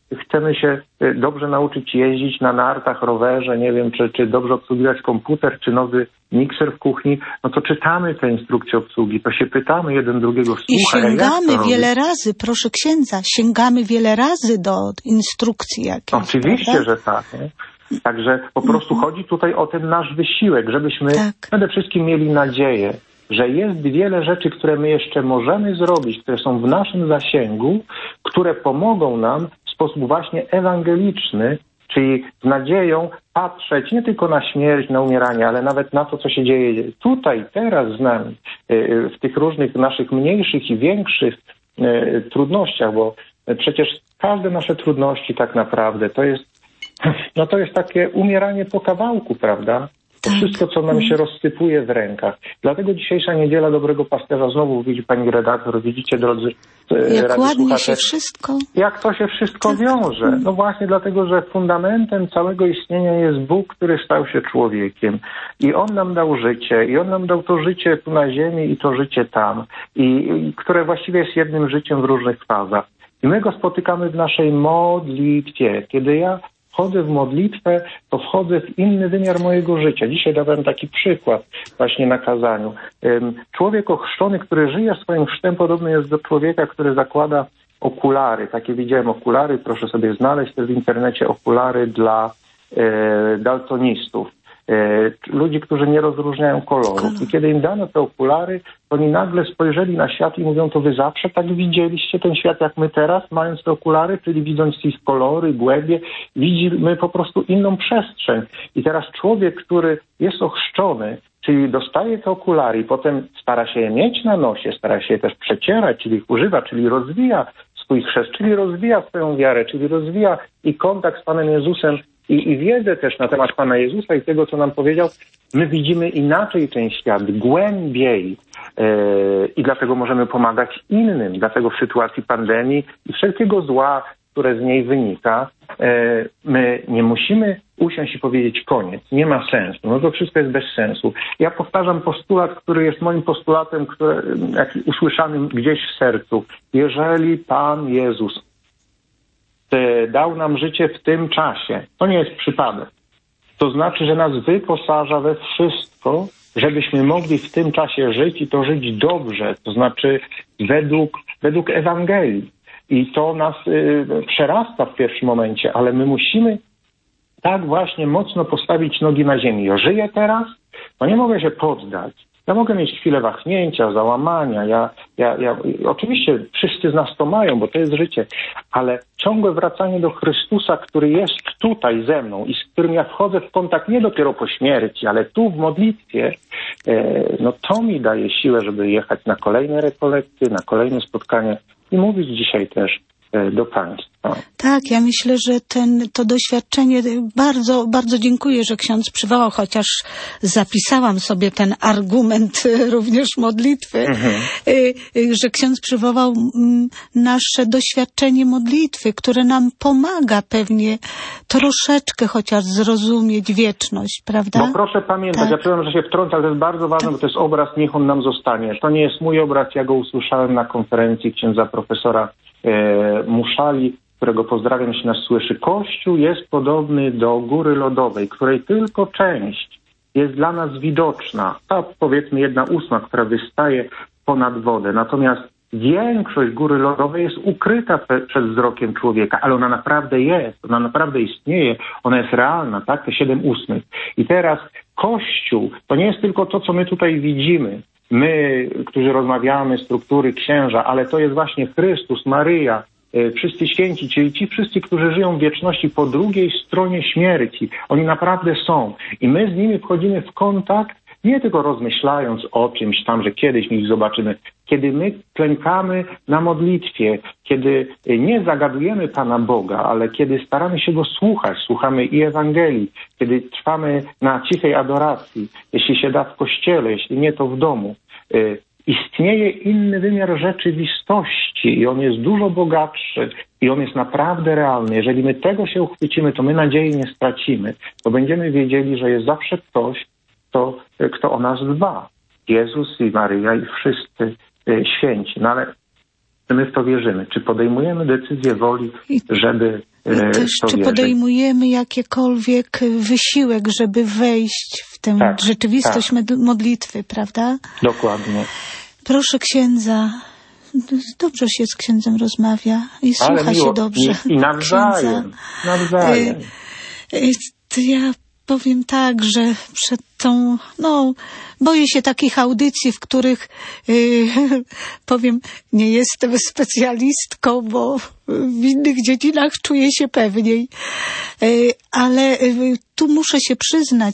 chcemy się dobrze nauczyć jeździć na nartach, rowerze, nie wiem, czy dobrze obsługiwać komputer, czy nowy mikser w kuchni, no to czytamy te instrukcje obsługi, to się pytamy jeden drugiego, I słuchaj, sięgamy wiele razy, proszę księdza, sięgamy wiele razy do instrukcji jakichś. Oczywiście, prawda? że tak. Nie? Także po prostu chodzi tutaj o ten nasz wysiłek, żebyśmy przede wszystkim mieli nadzieję, że jest wiele rzeczy, które my jeszcze możemy zrobić, które są w naszym zasięgu, które pomogą nam w sposób właśnie ewangeliczny, czyli z nadzieją patrzeć nie tylko na śmierć, na umieranie, ale nawet na to, co się dzieje tutaj, teraz z nami, w tych różnych naszych mniejszych i większych trudnościach, bo przecież każde nasze trudności tak naprawdę to jest takie umieranie po kawałku, prawda? To wszystko, co nam się rozsypuje w rękach. Dlatego dzisiejsza Niedziela Dobrego Pasterza, znowu widzi pani redaktor, widzicie, drodzy jak ładnie się wszystko... Jak to się wszystko wiąże. No właśnie dlatego, że fundamentem całego istnienia jest Bóg, który stał się człowiekiem. I On nam dał życie. I On nam dał to życie tu na ziemi i to życie tam. I które właściwie jest jednym życiem w różnych fazach. I my go spotykamy w naszej modlitwie. Kiedy ja wchodzę w modlitwę, to wchodzę w inny wymiar mojego życia. Dzisiaj dałem taki przykład właśnie na kazaniu. Człowiek ochrzczony, który żyje swoim chrztem, podobny jest do człowieka, który zakłada okulary. Takie widziałem okulary, proszę sobie znaleźć też w internecie, okulary dla daltonistów. Ludzi, którzy nie rozróżniają kolorów. I kiedy im dano te okulary, oni nagle spojrzeli na świat i mówią, to wy zawsze tak widzieliście ten świat jak my teraz, mając te okulary, czyli widząc ich kolory, głębie, widzimy po prostu inną przestrzeń. I teraz człowiek, który jest ochrzczony, czyli dostaje te okulary i potem stara się je mieć na nosie, stara się je też przecierać, czyli ich używa, czyli rozwija swój chrzest, czyli rozwija swoją wiarę, czyli rozwija i kontakt z Panem Jezusem, i wiedzę też na temat Pana Jezusa i tego, co nam powiedział, my widzimy inaczej ten świat, głębiej i dlatego możemy pomagać innym. Dlatego w sytuacji pandemii i wszelkiego zła, które z niej wynika, my nie musimy usiąść i powiedzieć koniec, nie ma sensu, no to wszystko jest bez sensu. Ja powtarzam postulat, który jest moim postulatem, usłyszanym gdzieś w sercu. Jeżeli Pan Jezus dał nam życie w tym czasie, to nie jest przypadek. To znaczy, że nas wyposaża we wszystko, żebyśmy mogli w tym czasie żyć i to żyć dobrze, to znaczy według Ewangelii. I to nas przerasta w pierwszym momencie, ale my musimy tak właśnie mocno postawić nogi na ziemi. Ja żyję teraz, to nie mogę się poddać. Ja mogę mieć chwilę wahnięcia, załamania. Ja oczywiście wszyscy z nas to mają, bo to jest życie, ale ciągłe wracanie do Chrystusa, który jest tutaj ze mną i z którym ja wchodzę w kontakt nie dopiero po śmierci, ale tu w modlitwie, no to mi daje siłę, żeby jechać na kolejne rekolekcje, na kolejne spotkania i mówić dzisiaj też do Państwa. Tak, ja myślę, że to doświadczenie, bardzo, bardzo dziękuję, że ksiądz przywołał, chociaż zapisałam sobie ten argument również modlitwy, że ksiądz przywołał nasze doświadczenie modlitwy, które nam pomaga pewnie troszeczkę chociaż zrozumieć wieczność, prawda? Bo proszę pamiętać, tak. Ja przepraszam, że się wtrącę, ale to jest bardzo ważne, bo to jest obraz, niech on nam zostanie. To nie jest mój obraz, ja go usłyszałem na konferencji księdza profesora Muszali, którego pozdrawiam, jeśli nas słyszy. Kościół jest podobny do góry lodowej, której tylko część jest dla nas widoczna. Ta powiedzmy 1/8, która wystaje ponad wodę. Natomiast większość góry lodowej jest ukryta przed wzrokiem człowieka, ale ona naprawdę jest, ona naprawdę istnieje, ona jest realna, tak? Te 7/8. I teraz Kościół to nie jest tylko to, co my tutaj widzimy. My, którzy rozmawiamy, struktury księża, ale to jest właśnie Chrystus, Maryja, wszyscy święci, czyli ci wszyscy, którzy żyją w wieczności po drugiej stronie śmierci. Oni naprawdę są. I my z nimi wchodzimy w kontakt, nie tylko rozmyślając o czymś tam, że kiedyś ich zobaczymy. Kiedy my klękamy na modlitwie, kiedy nie zagadujemy Pana Boga, ale kiedy staramy się Go słuchać, słuchamy i Ewangelii, kiedy trwamy na cichej adoracji, jeśli się da w kościele, jeśli nie to w domu, istnieje inny wymiar rzeczywistości i on jest dużo bogatszy i on jest naprawdę realny. Jeżeli my tego się uchwycimy, to my nadziei nie stracimy, to będziemy wiedzieli, że jest zawsze ktoś, kto o nas dba. Jezus i Maryja i wszyscy święci. No ale czy my w to wierzymy? Czy podejmujemy decyzję woli, żeby też, czy podejmujemy jakikolwiek wysiłek, żeby wejść w tę rzeczywistość modlitwy, prawda? Dokładnie. Proszę księdza, dobrze się z księdzem rozmawia i słucha się dobrze. I nawzajem. Ja powiem tak, że przed tą, boję się takich audycji, w których powiem, nie jestem specjalistką, bo w innych dziedzinach czuję się pewniej. Ale tu muszę się przyznać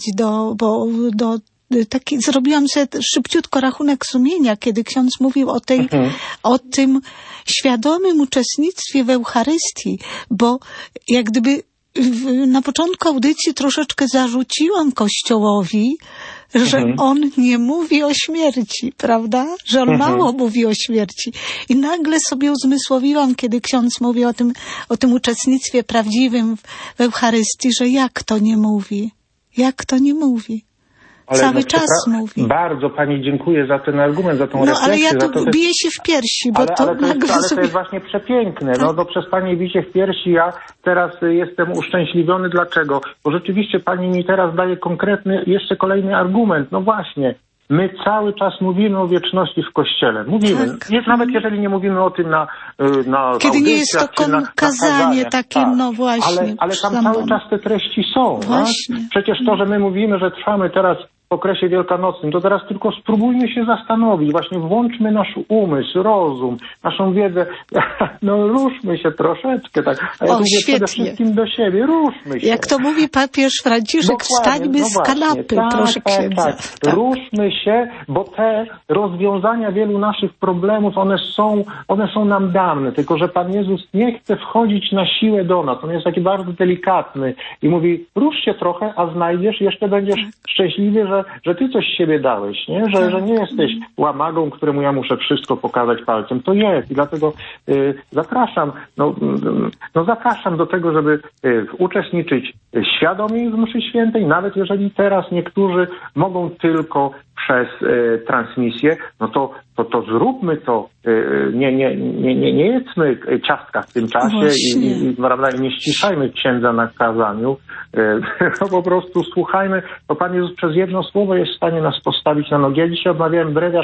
zrobiłam sobie szybciutko rachunek sumienia, kiedy ksiądz mówił o tym świadomym uczestnictwie w Eucharystii, bo jak gdyby na początku audycji troszeczkę zarzuciłam Kościołowi, że on nie mówi o śmierci, prawda? Że on mało mówi o śmierci. I nagle sobie uzmysłowiłam, kiedy ksiądz mówi o tym uczestnictwie prawdziwym w Eucharystii, że jak to nie mówi? Jak to nie mówi? Cały czas mówi. Bardzo pani dziękuję za ten argument, za tą refleksję. Ale ja tu biję się w piersi, bo to jest właśnie przepiękne. Tak. No przez pani bicie w piersi ja teraz jestem uszczęśliwiony. Dlaczego? Bo rzeczywiście pani mi teraz daje konkretny, jeszcze kolejny argument. No właśnie. My cały czas mówimy o wieczności w Kościele. Mówimy. Tak. Nawet jeżeli nie mówimy o tym na kiedy nie jest to kazanie takie, właśnie. Ale tam cały czas te treści są. Właśnie. Przecież to, że my mówimy, że trwamy teraz w okresie wielkanocnym, to teraz tylko spróbujmy się zastanowić. Właśnie włączmy nasz umysł, rozum, naszą wiedzę. Ruszmy się troszeczkę. Tak. A ja mówię przede wszystkim do siebie. Ruszmy się. Jak to mówi papież Franciszek, wstańmy z kanapy, proszę księdza. Tak. Ruszmy się, bo te rozwiązania wielu naszych problemów, one są nam dane. Tylko że Pan Jezus nie chce wchodzić na siłę do nas. On jest taki bardzo delikatny i mówi, rusz się trochę, a znajdziesz, jeszcze będziesz szczęśliwy, że ty coś z siebie dałeś, nie? Że nie jesteś łamagą, któremu ja muszę wszystko pokazać palcem. To jest i dlatego zapraszam, zapraszam do tego, żeby uczestniczyć świadomie w mszy świętej, nawet jeżeli teraz niektórzy mogą tylko przez transmisję, to zróbmy to, nie jedzmy ciastka w tym czasie i nie ściszajmy księdza na kazaniu, po prostu słuchajmy, bo Pan Jezus przez jedno słowo jest w stanie nas postawić na nogi. Ja dzisiaj odmawiałem brewiarz,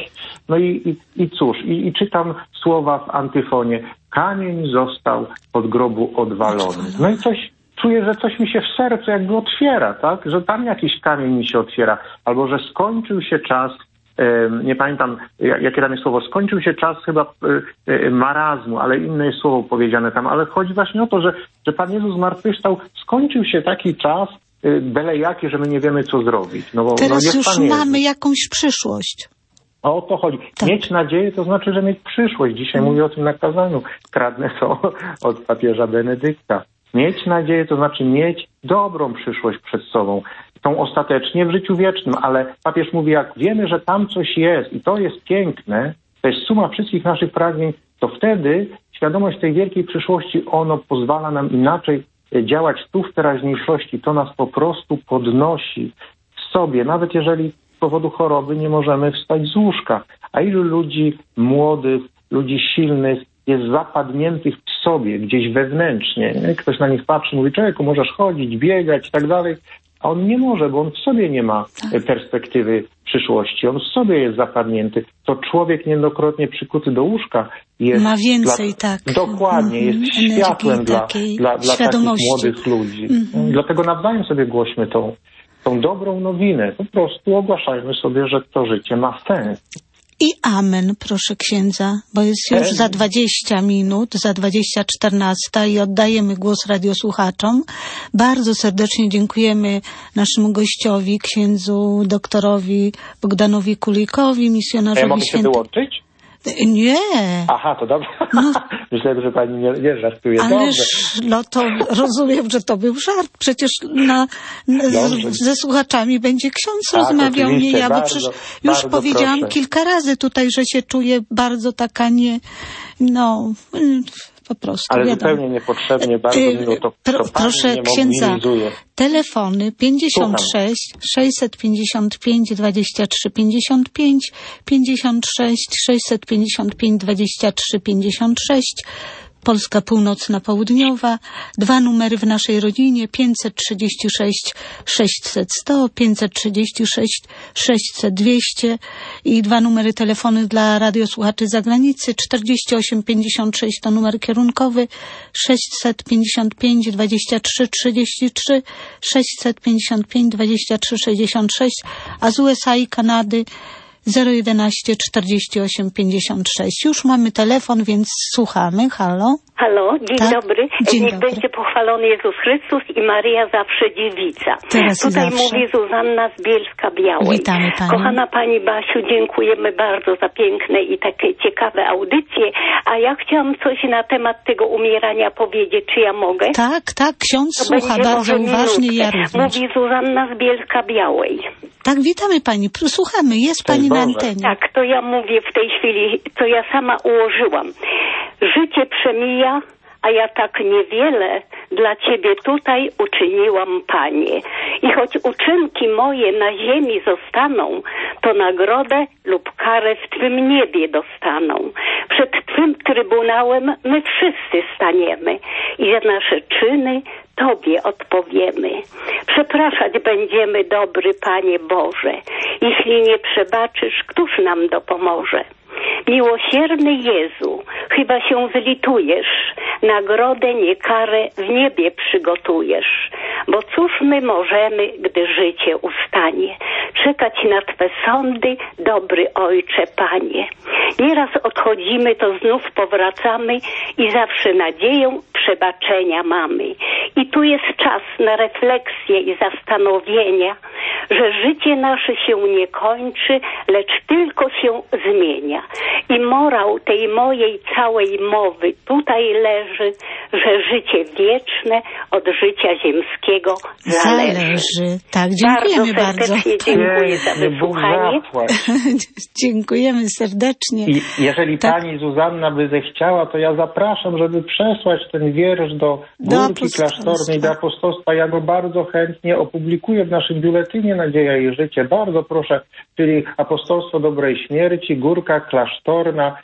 i cóż, i czytam słowa w antyfonie. Kamień został od grobu odwalony. No i czuję, że coś mi się w sercu jakby otwiera, tak? Że tam jakiś kamień mi się otwiera. Albo, że skończył się czas, nie pamiętam jakie tam jest słowo, skończył się czas chyba marazmu, ale inne jest słowo powiedziane tam. Ale chodzi właśnie o to, że Pan Jezus zmartwychwstał, skończył się taki czas, byle jaki, że my nie wiemy, co zrobić. Teraz już mamy jakąś przyszłość. O to chodzi. Tak. Mieć nadzieję to znaczy, że mieć przyszłość. Dzisiaj mówię o tym na kazaniu. Kradnę to od papieża Benedykta. Mieć nadzieję to znaczy mieć dobrą przyszłość przed sobą. Tą ostatecznie w życiu wiecznym, ale papież mówi, jak wiemy, że tam coś jest i to jest piękne, to jest suma wszystkich naszych pragnień, to wtedy świadomość tej wielkiej przyszłości, ono pozwala nam inaczej działać tu w teraźniejszości. To nas po prostu podnosi w sobie, nawet jeżeli z powodu choroby nie możemy wstać z łóżka. A ilu ludzi młodych, ludzi silnych jest zapadniętych w sobie, gdzieś wewnętrznie. Ktoś na nich patrzy, mówi, człowieku, możesz chodzić, biegać i tak dalej. A on nie może, bo on w sobie nie ma perspektywy przyszłości. On w sobie jest zapadnięty. To człowiek niejednokrotnie przykuty do łóżka jest... Ma więcej, Dokładnie, jest światłem dla takich młodych ludzi. Dlatego nawzajem sobie głośmy tą dobrą nowinę. Po prostu ogłaszajmy sobie, że to życie ma sens. I amen, proszę księdza, bo jest już za 20 minut, za 20:14 i oddajemy głos radiosłuchaczom. Bardzo serdecznie dziękujemy naszemu gościowi, księdzu doktorowi Bogdanowi Kulikowi, misjonarzowi mogę się wyłączyć? Nie. Aha, to dobrze. Myślałem, że pani nie żartuje. Ależ, to rozumiem, że to był żart. Przecież ze słuchaczami będzie ksiądz rozmawiał, nie ja, bo przecież już powiedziałam kilka razy tutaj, że się czuję bardzo taka po prostu. Ale zupełnie niepotrzebnie, bardzo miło to proszę księdza, telefony 56 655 23 55, 56 655 23 56, Polska północna, południowa. 2 numery w naszej rodzinie: 536 600 100, 536 600 200 i 2 numery telefonu dla radiosłuchaczy z zagranicy: 48 56 to numer kierunkowy, 655 23 33, 655 23 66, a z USA i Kanady 011 48 56. Już mamy telefon, więc słuchamy. Halo? Halo, dzień dobry. Dzień Niech dobry. będzie pochwalony Jezus Chrystus i Maryja zawsze dziewica. Teraz i Tutaj zawsze. mówi Zuzanna z Bielska-Białej. Witamy Panią. Kochana Pani Basiu, dziękujemy bardzo za piękne i takie ciekawe audycje. A ja chciałam coś na temat tego umierania powiedzieć. Czy ja mogę? Tak, ksiądz To słucha będzie bardzo może uważnie, ja minutkę. również. Mówi Zuzanna z Bielska-Białej. Tak, witamy Pani, słuchamy, jest Pani na Boże. antenie. Tak, to ja mówię w tej chwili, co ja sama ułożyłam. Życie przemija, a ja tak niewiele dla Ciebie tutaj uczyniłam, Panie. I choć uczynki moje na ziemi zostaną, to nagrodę lub karę w Twym niebie dostaną. Przed Twym trybunałem my wszyscy staniemy i za nasze czyny Tobie odpowiemy. Przepraszać będziemy, dobry Panie Boże. Jeśli nie przebaczysz, któż nam dopomoże? Miłosierny Jezu, chyba się zlitujesz, nagrodę, nie karę w niebie przygotujesz. Bo cóż my możemy, gdy życie ustanie? Czekać na Twe sądy, dobry Ojcze, Panie. Nieraz odchodzimy, to znów powracamy i zawsze nadzieję przebaczenia mamy. I tu jest czas na refleksję i zastanowienia, że życie nasze się nie kończy, lecz tylko się zmienia. I morał tej mojej całej mowy tutaj leży, że życie wieczne od życia ziemskiego zależy. Tak, dziękujemy bardzo. Serdecznie dziękuję za Pięknie, Bóg wysłuchanie. zapłać. Dziękujemy serdecznie. I jeżeli Tak. Pani Zuzanna by zechciała, to ja zapraszam, żeby przesłać ten wiersz do Górki apostolstwa. Klasztornej, do apostolstwa. Ja go bardzo chętnie opublikuję w naszym biuletynie Nadzieja i Życie. Bardzo proszę, czyli Apostolstwo Dobrej Śmierci, Górka Klasztorna,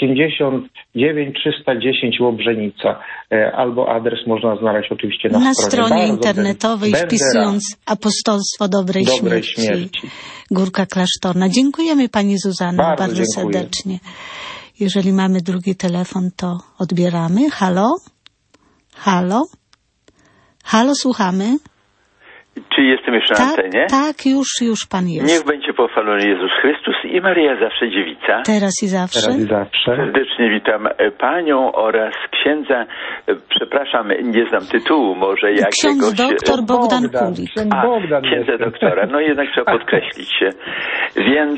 89 310 Łobrzenica. Albo adres można znaleźć oczywiście na stronie Bardzo internetowej, będę wpisując Apostolstwo Dobrej Śmierci. Górka Klasztorna. Dziękujemy Pani Zuzanno Bardzo bardzo dziękuję. serdecznie. Jeżeli mamy drugi telefon, to odbieramy. Halo? Halo? Halo, słuchamy? Czy jestem jeszcze na antenie? Tak, już Pan jest. Niech będzie pochwalony Jezus Chrystus i Maryja zawsze dziewica. Teraz i zawsze. Teraz i zawsze. Serdecznie witam Panią oraz księdza. Przepraszam, nie znam tytułu może jakiegoś. Ksiądz doktor Bogdan Kulik. Księdza doktora. No jednak trzeba podkreślić się. Więc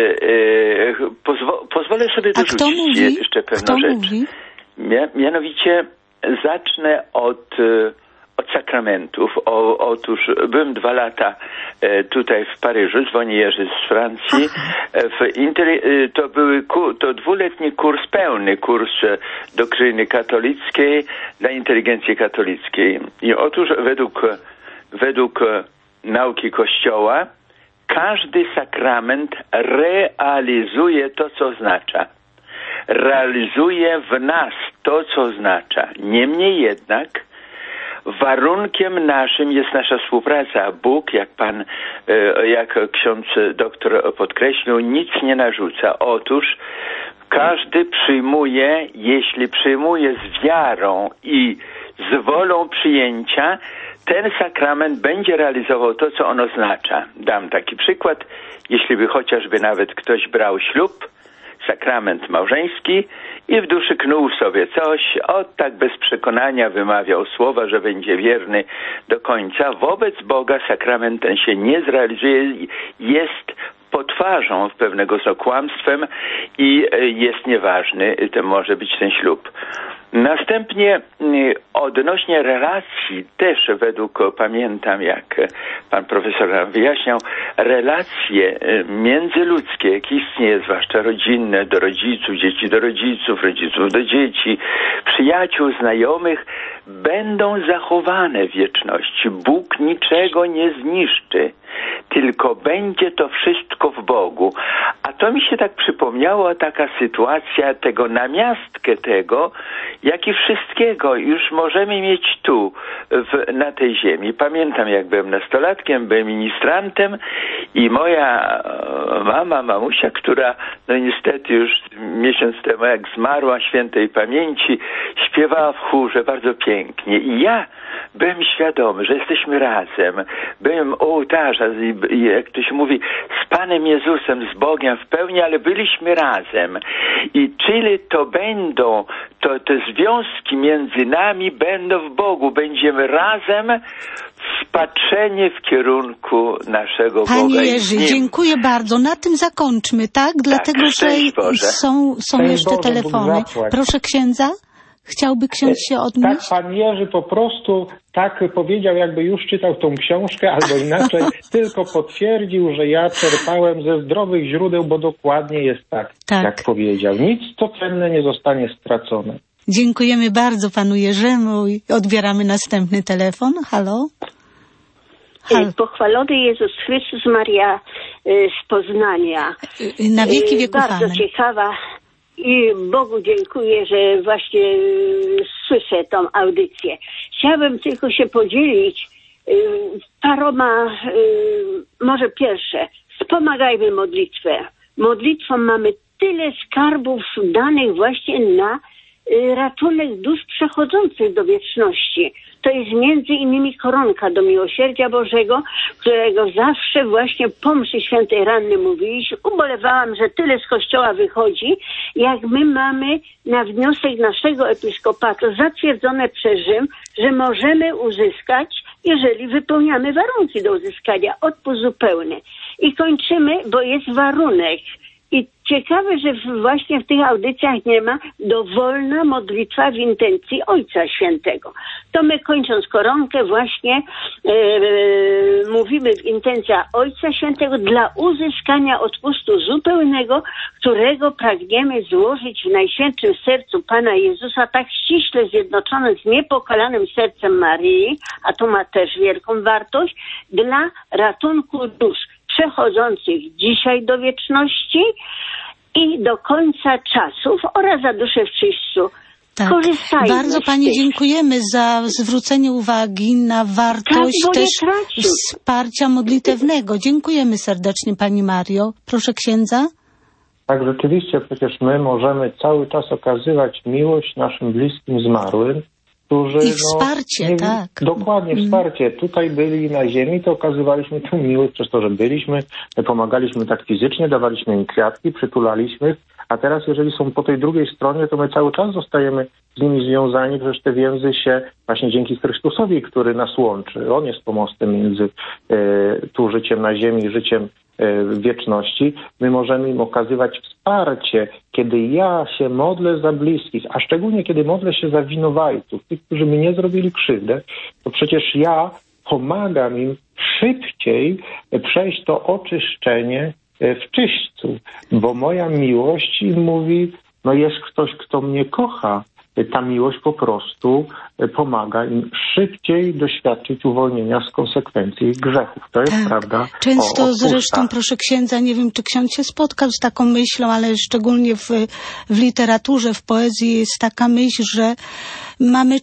pozwolę sobie A kto dorzucić mówi? jeszcze pewną Kto rzecz. mówi? Mianowicie zacznę od sakramentów. Otóż byłem 2 lata tutaj w Paryżu, dzwoni Jerzy z Francji. To 2-letni kurs, pełny kurs doktryny katolickiej dla inteligencji katolickiej. I otóż według nauki Kościoła każdy sakrament realizuje to, co oznacza. Realizuje w nas to, co oznacza. Niemniej jednak warunkiem naszym jest nasza współpraca. Bóg, jak ksiądz doktor podkreślił, nic nie narzuca. Otóż każdy przyjmuje, jeśli przyjmuje z wiarą i z wolą przyjęcia, ten sakrament będzie realizował to, co on oznacza. Dam taki przykład. Jeśli by chociażby nawet ktoś brał ślub, sakrament małżeński i w duszy knuł sobie coś, tak bez przekonania wymawiał słowa, że będzie wierny do końca. Wobec Boga sakrament ten się nie zrealizuje, jest potwarzą pewnego kłamstwem i jest nieważny, to może być ten ślub. Następnie odnośnie relacji, też pamiętam jak pan profesor nam wyjaśniał, relacje międzyludzkie, jakie istnieje, zwłaszcza rodzinne, do rodziców, dzieci do rodziców, rodziców do dzieci, przyjaciół, znajomych, będą zachowane w wieczności. Bóg niczego nie zniszczy, tylko będzie to wszystko w Bogu. A to mi się tak przypomniała taka sytuacja, namiastkę tego, jak i wszystkiego już możemy mieć tu, na tej ziemi. Pamiętam, jak byłem nastolatkiem, byłem ministrantem i moja mamusia, która no niestety już miesiąc temu jak zmarła, świętej pamięci, śpiewała w chórze bardzo pięknie i ja byłem świadomy, że jesteśmy razem. Byłem u ołtarza i jak to się mówi, z Panem Jezusem, z Bogiem w pełni, ale byliśmy razem. I czyli to będą, te związki między nami będą w Bogu. Będziemy razem wpatrzeni w kierunku naszego Boga. Panie Jerzy, dziękuję bardzo. Na tym zakończmy, tak? Dlatego, że są jeszcze telefony. Proszę księdza. Chciałby ksiądz się odnieść? Tak, pan Jerzy po prostu tak powiedział, jakby już czytał tą książkę, albo inaczej, tylko potwierdził, że ja czerpałem ze zdrowych źródeł, bo dokładnie jest tak, jak powiedział. Nic co cenne nie zostanie stracone. Dziękujemy bardzo panu Jerzemu i odbieramy następny telefon. Halo? Pochwalony Jezus Chrystus, Maria z Poznania. Na wieki wieków. Bardzo ciekawa. I Bogu dziękuję, że właśnie słyszę tą audycję. Chciałabym tylko się podzielić paroma, może pierwsze, wspomagajmy modlitwę. Modlitwą mamy tyle skarbów danych właśnie na ratunek dusz przechodzących do wieczności. To jest między innymi koronka do miłosierdzia Bożego, którego zawsze właśnie po mszy świętej ranny mówiliśmy. Ubolewałam, że tyle z kościoła wychodzi, jak my mamy na wniosek naszego episkopatu zatwierdzone przez Rzym, że możemy uzyskać, jeżeli wypełniamy warunki do uzyskania, odpust zupełny. I kończymy, bo jest warunek. I ciekawe, że właśnie w tych audycjach nie ma dowolna modlitwa w intencji Ojca Świętego. To my, kończąc koronkę, właśnie mówimy w intencja Ojca Świętego dla uzyskania odpustu zupełnego, którego pragniemy złożyć w Najświętszym Sercu Pana Jezusa, tak ściśle zjednoczonym z niepokalanym sercem Maryi, a to ma też wielką wartość, dla ratunku dusz przechodzących dzisiaj do wieczności i do końca czasów oraz za duszę w czyśćcu. Tak. Bardzo Pani dziękujemy za zwrócenie uwagi na wartość też wsparcia modlitewnego. Dziękujemy serdecznie Pani Mario. Proszę księdza. Tak, rzeczywiście przecież my możemy cały czas okazywać miłość naszym bliskim zmarłym, którzy... I wsparcie, tak. Dokładnie, wsparcie. Tutaj byli na ziemi, to okazywaliśmy tę miłość przez to, że byliśmy, pomagaliśmy tak fizycznie, dawaliśmy im kwiatki, przytulaliśmy ich, a teraz jeżeli są po tej drugiej stronie, to my cały czas zostajemy z nimi związani, przecież te więzy się właśnie dzięki Chrystusowi, który nas łączy. On jest pomostem między tu życiem na ziemi i życiem w wieczności. My możemy im okazywać wsparcie, kiedy ja się modlę za bliskich, a szczególnie kiedy modlę się za winowajców, tych, którzy mi nie zrobili krzywdę, to przecież ja pomagam im szybciej przejść to oczyszczenie w czyśćcu, bo moja miłość im mówi, no jest ktoś, kto mnie kocha. Ta miłość po prostu pomaga im szybciej doświadczyć uwolnienia z konsekwencji ich grzechów. To jest prawda. Często zresztą, proszę księdza, nie wiem, czy ksiądz się spotkał z taką myślą, ale szczególnie w literaturze, w poezji jest taka myśl, że mamy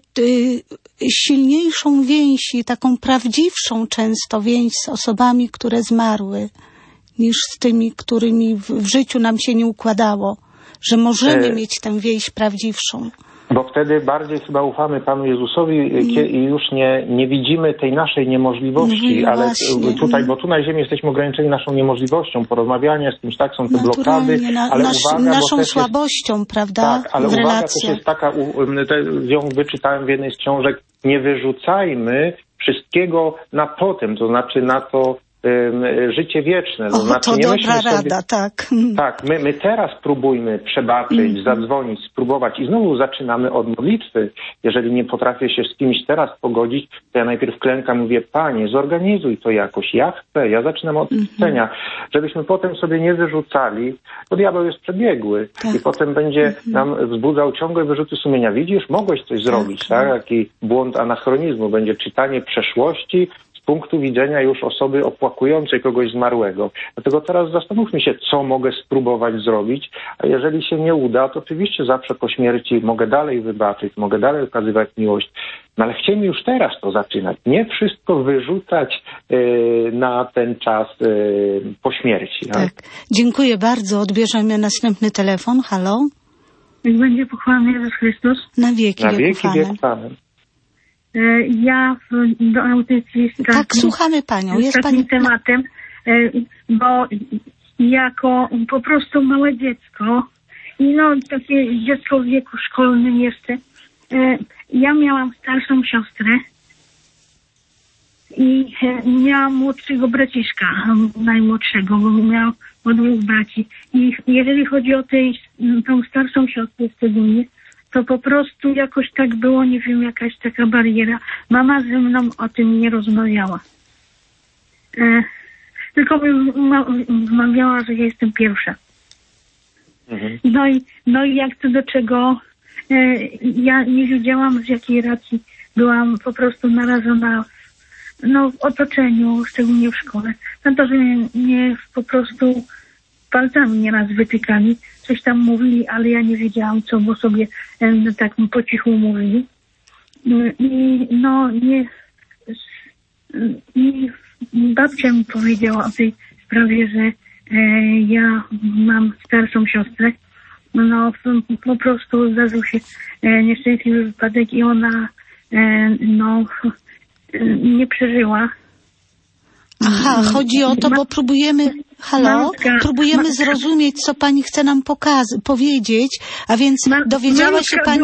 silniejszą więź i taką prawdziwszą często więź z osobami, które zmarły, niż z tymi, którymi w życiu nam się nie układało. Że możemy mieć tę więź prawdziwszą. Bo wtedy bardziej chyba ufamy Panu Jezusowi i już nie widzimy tej naszej niemożliwości, ale tutaj, bo tu na ziemi jesteśmy ograniczeni naszą niemożliwością porozmawiania z kimś, tak, są te blokady, ale uwaga, naszą słabością, jest, prawda, tak, ale w uwaga, też jest taka, ją wyczytałem w jednej z książek, nie wyrzucajmy wszystkiego na potem, to znaczy na to życie wieczne. To znaczy, to nie dobra sobie, rada, tak. Tak, my teraz próbujmy przebaczyć, zadzwonić, spróbować i znowu zaczynamy od modlitwy. Jeżeli nie potrafię się z kimś teraz pogodzić, to ja najpierw klękam, mówię, Panie, zorganizuj to jakoś, ja chcę, ja zaczynam od chcenia, żebyśmy potem sobie nie wyrzucali, bo diabeł jest przebiegły i potem będzie nam wzbudzał ciągłe wyrzuty sumienia. Widzisz, mogłeś coś zrobić, tak? Taki błąd anachronizmu, będzie czytanie przeszłości, punktu widzenia już osoby opłakującej kogoś zmarłego. Dlatego teraz zastanówmy się, co mogę spróbować zrobić, a jeżeli się nie uda, to oczywiście zawsze po śmierci mogę dalej wybaczyć, mogę dalej okazywać miłość, no ale chcielibyśmy już teraz to zaczynać. Nie wszystko wyrzucać na ten czas po śmierci. Tak. Dziękuję bardzo. Odbierzemy następny telefon. Halo? Niech będzie pochwalony Jezus Chrystus. Na wieki wiek Amen. Ja do audycji tak, słuchamy Panią. Jest takim tematem, bo jako po prostu małe dziecko i no takie dziecko w wieku szkolnym jeszcze, ja miałam starszą siostrę i miałam młodszego braciszka, najmłodszego, bo miał dwóch braci. I jeżeli chodzi o tą starszą siostrę szczególnie, to po prostu jakoś tak było, nie wiem, jakaś taka bariera. Mama ze mną o tym nie rozmawiała. Tylko mawiała, że ja jestem pierwsza. Mhm. No i jak to do czego, ja nie wiedziałam, z jakiej racji byłam po prostu narażona w otoczeniu, szczególnie w szkole. Na to, że mnie po prostu palcami nieraz wytykali, coś tam mówili, ale ja nie wiedziałam co, bo sobie tak po cichu mówili. I babcia mi powiedziała o tej sprawie, że ja mam starszą siostrę. Po prostu zdarzył się nieszczęśliwy wypadek i ona nie przeżyła. Aha, chodzi o to, bo próbujemy, próbujemy zrozumieć, co Pani chce nam powiedzieć, a więc dowiedziała się Pani...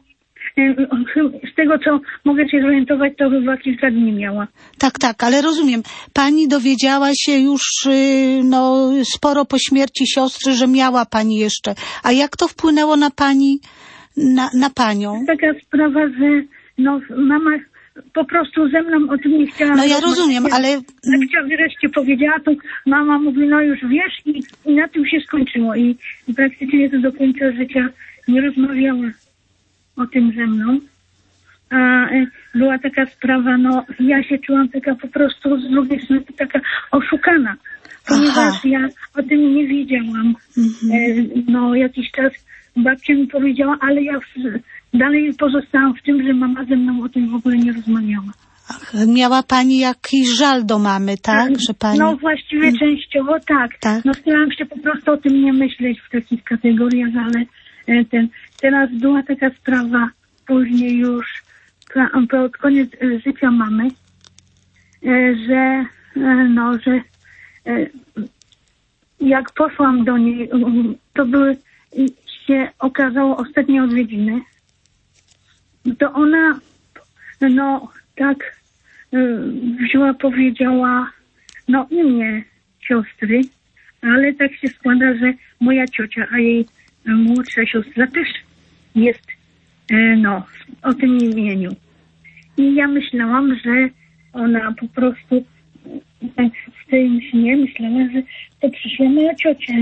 Z tego, co mogę się zorientować, to chyba kilka dni miała. Tak, ale rozumiem. Pani dowiedziała się już sporo po śmierci siostry, że miała Pani jeszcze. A jak to wpłynęło na Pani, na Panią? Taka sprawa, że mama po prostu ze mną o tym nie chciała. No ja rozumiem, ale... Jak wreszcie powiedziała, to mama mówi, już wiesz, i na tym się skończyło. I praktycznie to do końca życia nie rozmawiała o tym ze mną. A była taka sprawa, ja się czułam taka po prostu z drugiej strony taka oszukana, ponieważ ja o tym nie wiedziałam. Jakiś czas babcia mi powiedziała, ale ja dalej pozostałam w tym, że mama ze mną o tym w ogóle nie rozmawiała. Ach, miała Pani jakiś żal do mamy, tak? Że Pani... Właściwie częściowo tak. Starałam się po prostu o tym nie myśleć w takich kategoriach, ale teraz była taka sprawa później już pod koniec życia mamy, że jak poszłam do niej, to się okazało ostatnie odwiedziny, to ona wzięła, powiedziała imię siostry, ale tak się składa, że moja ciocia, a jej młodsza siostra też jest o tym imieniu. I ja myślałam, że ona po prostu w tym śnie myślała, że to przyszła moja ciocia.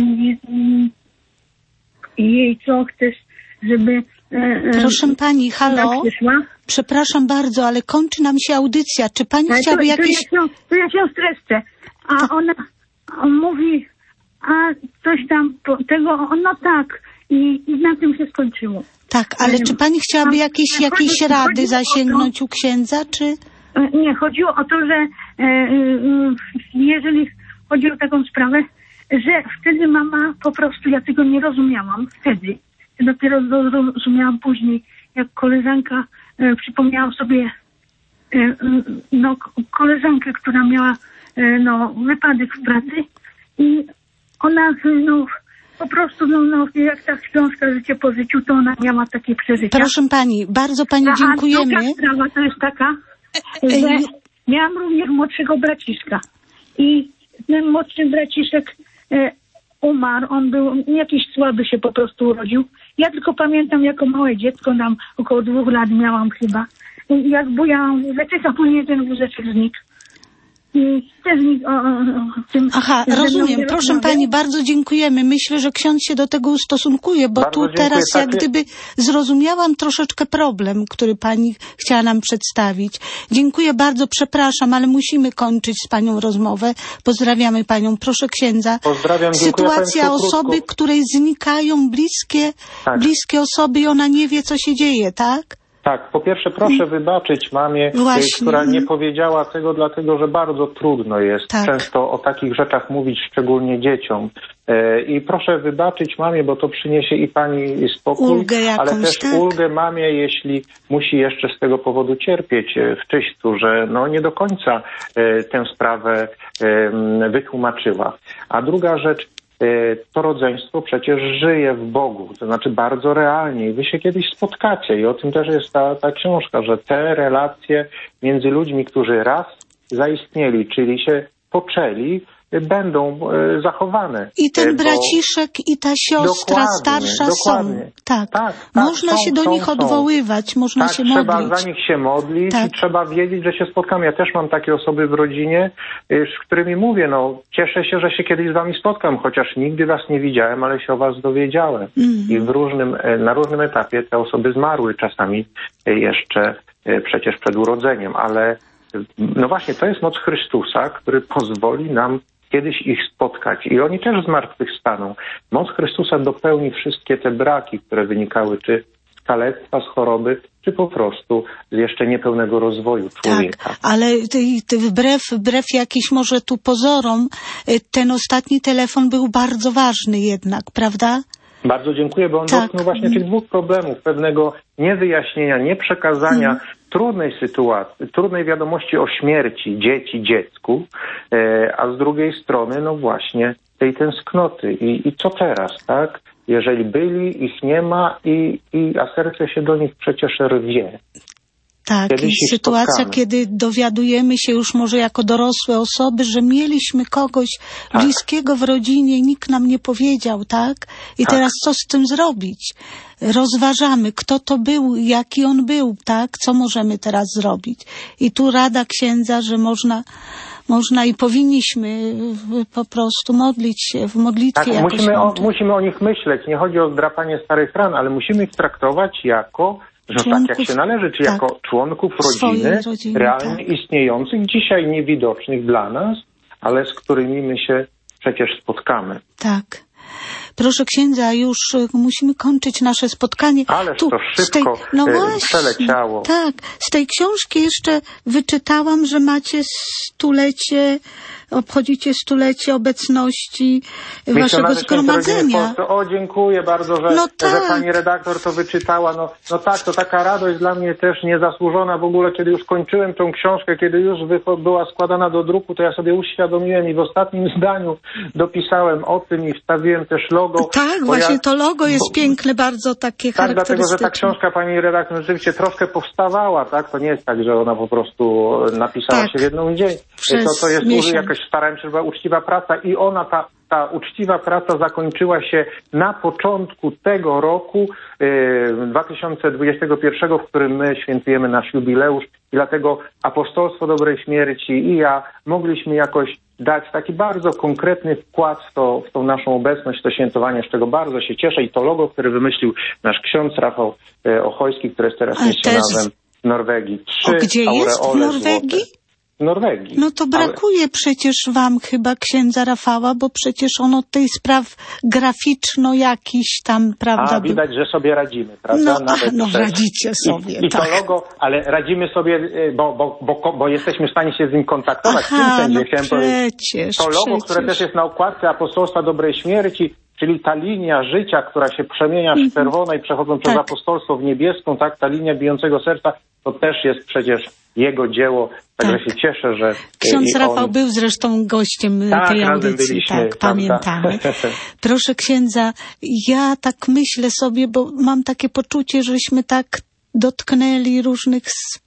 I jej co chcesz, żeby... Proszę Pani, halo? Przepraszam bardzo, ale kończy nam się audycja. Czy Pani chciałaby jakieś... To ja się streszczę. A ona mówi, a coś tam tego, tak. I na tym się skończyło. Tak, ale czy Pani chciałaby jakieś rady zasięgnąć u księdza, czy... Nie, chodziło o to, że jeżeli chodzi o taką sprawę, że wtedy mama po prostu, ja tego nie rozumiałam wtedy. Dopiero zrozumiałam później, jak koleżanka, przypomniałam sobie koleżankę, która miała wypadek w pracy i ona po prostu, jak ta książka Życie po życiu, to ona miała takie przeżycia. Proszę Pani, bardzo Pani dziękujemy. A druga sprawa to jest taka, że miałam również młodszego braciszka i ten młodszy braciszek umarł, on był jakiś słaby, się po prostu urodził. Ja tylko pamiętam, jako małe dziecko, tam około 2 lat miałam chyba, jak bujałam wózeczek, a później ten wózeczek znikł. też mi o tym... Aha, rozumiem. Proszę pani, bardzo dziękujemy. Myślę, że ksiądz się do tego ustosunkuje, bo Bardzo tu dziękuję. teraz jak Takie- gdyby zrozumiałam troszeczkę problem, który pani chciała nam przedstawić. Dziękuję bardzo, przepraszam, ale musimy kończyć z panią rozmowę. Pozdrawiamy panią. Proszę księdza. Pozdrawiam, dziękuję Sytuacja państwu, osoby, krótko. której znikają Tak. bliskie osoby i ona nie wie, co się dzieje, tak? Tak, po pierwsze proszę wybaczyć mamie, Właśnie. która nie powiedziała tego, dlatego że bardzo trudno jest Tak. często o takich rzeczach mówić, szczególnie dzieciom. I proszę wybaczyć mamie, bo to przyniesie i pani spokój, Ulgę jakąś, ale też tak? ulgę mamie, jeśli musi jeszcze z tego powodu cierpieć w czyśćcu, że no nie do końca tę sprawę wytłumaczyła. A druga rzecz, to rodzeństwo przecież żyje w Bogu, to znaczy bardzo realnie i wy się kiedyś spotkacie i o tym też jest ta książka, że te relacje między ludźmi, którzy raz zaistnieli, czyli się poczęli, będą zachowane. I ten Bo- braciszek i ta siostra starsza dokładnie. są. Tak. Tak, Można są, się do są, nich są. odwoływać, można Tak, się trzeba modlić. za nich się modlić Tak. i trzeba wiedzieć, że się spotkamy. Ja też mam takie osoby w rodzinie, z którymi mówię, no cieszę się, że się kiedyś z wami spotkam, chociaż nigdy was nie widziałem, ale się o was dowiedziałem. I na różnym etapie te osoby zmarły, czasami jeszcze przecież przed urodzeniem, ale no właśnie, to jest moc Chrystusa, który pozwoli nam kiedyś ich spotkać i oni też zmartwychwstaną. Moc Chrystusa dopełni wszystkie te braki, które wynikały czy z kalectwa, z choroby, czy po prostu z jeszcze niepełnego rozwoju człowieka. Tak, ale wbrew jakiś może tu pozorom, ten ostatni telefon był bardzo ważny jednak, prawda? Bardzo dziękuję, bo on Tak. dotknął właśnie tych dwóch problemów, pewnego niewyjaśnienia, nieprzekazania trudnej sytuacji, trudnej wiadomości o śmierci dzieci, dziecku, a z drugiej strony, no właśnie, tej tęsknoty. I co teraz, tak? Jeżeli byli, ich nie ma a serce się do nich przecież rwie. Tak, Kiedyś i ich sytuacja, spotkamy. kiedy dowiadujemy się już może jako dorosłe osoby, że mieliśmy kogoś bliskiego w rodzinie i nikt nam nie powiedział, tak? I Tak. teraz co z tym zrobić? Rozważamy, kto to był, jaki on był, tak? Co możemy teraz zrobić? I tu rada księdza, że można i powinniśmy po prostu modlić się w modlitwie Tak, jakoś łączyć. musimy o nich myśleć. Nie chodzi o zdrapanie starych ran, ale musimy ich traktować jako, że Członków, tak jak się należy, czyli tak. jako członków Swojej rodziny, rodziny, realnie tak. istniejących, dzisiaj niewidocznych dla nas, ale z którymi my się przecież spotkamy. Tak. Proszę księdza, już musimy kończyć nasze spotkanie. Ależ to szybko przeleciało. Tak, z tej książki jeszcze wyczytałam, że macie obchodzicie stulecie obecności waszego Misjonarze Świętej Rodziny w zgromadzenia. Polsce. O, dziękuję bardzo, że, No tak. że pani redaktor to wyczytała. No tak, to taka radość dla mnie też niezasłużona w ogóle, kiedy już kończyłem tą książkę, kiedy już była składana do druku, to ja sobie uświadomiłem i w ostatnim zdaniu dopisałem o tym i wstawiłem też logo. Tak, właśnie to logo jest piękne, bardzo takie Tak, dlatego, że charakterystyczne. ta książka pani redaktor rzeczywiście troszkę powstawała, tak? To nie jest tak, że ona po prostu napisała Tak. się w jedną dzień. Przez To jest miesiąc. jakaś, starałem się, żeby była uczciwa praca i ona, ta uczciwa praca zakończyła się na początku tego roku 2021, w którym my świętujemy nasz jubileusz i dlatego Apostolstwo Dobrej Śmierci i ja mogliśmy jakoś dać taki bardzo konkretny wkład w tą naszą obecność, to świętowanie, z czego bardzo się cieszę i to logo, które wymyślił nasz ksiądz Rafał Ochojski, który jest teraz misjonarzem w Norwegii. Gdzie jest? W Norwegii? Złote. W Norwegii. No to brakuje przecież wam chyba księdza Rafała, bo przecież on od tej spraw graficzno jakiś tam, prawda? A widać, że sobie radzimy, prawda? Radzicie sobie, I tak. to logo, ale radzimy sobie, bo jesteśmy w stanie się z nim kontaktować. Aha, w tym sensie chciałem powiedzieć. To logo, które też jest na okładce Apostolstwa Dobrej Śmierci, czyli ta linia życia, która się przemienia z czerwonej, przechodząc przez apostolstwo w niebieską, tak, ta linia bijącego serca, to też jest przecież jego dzieło, także się cieszę, że ksiądz Rafał był zresztą gościem tej audycji, byliśmy, tak, pamiętamy. Proszę księdza, ja tak myślę sobie, bo mam takie poczucie, żeśmy tak dotknęli różnych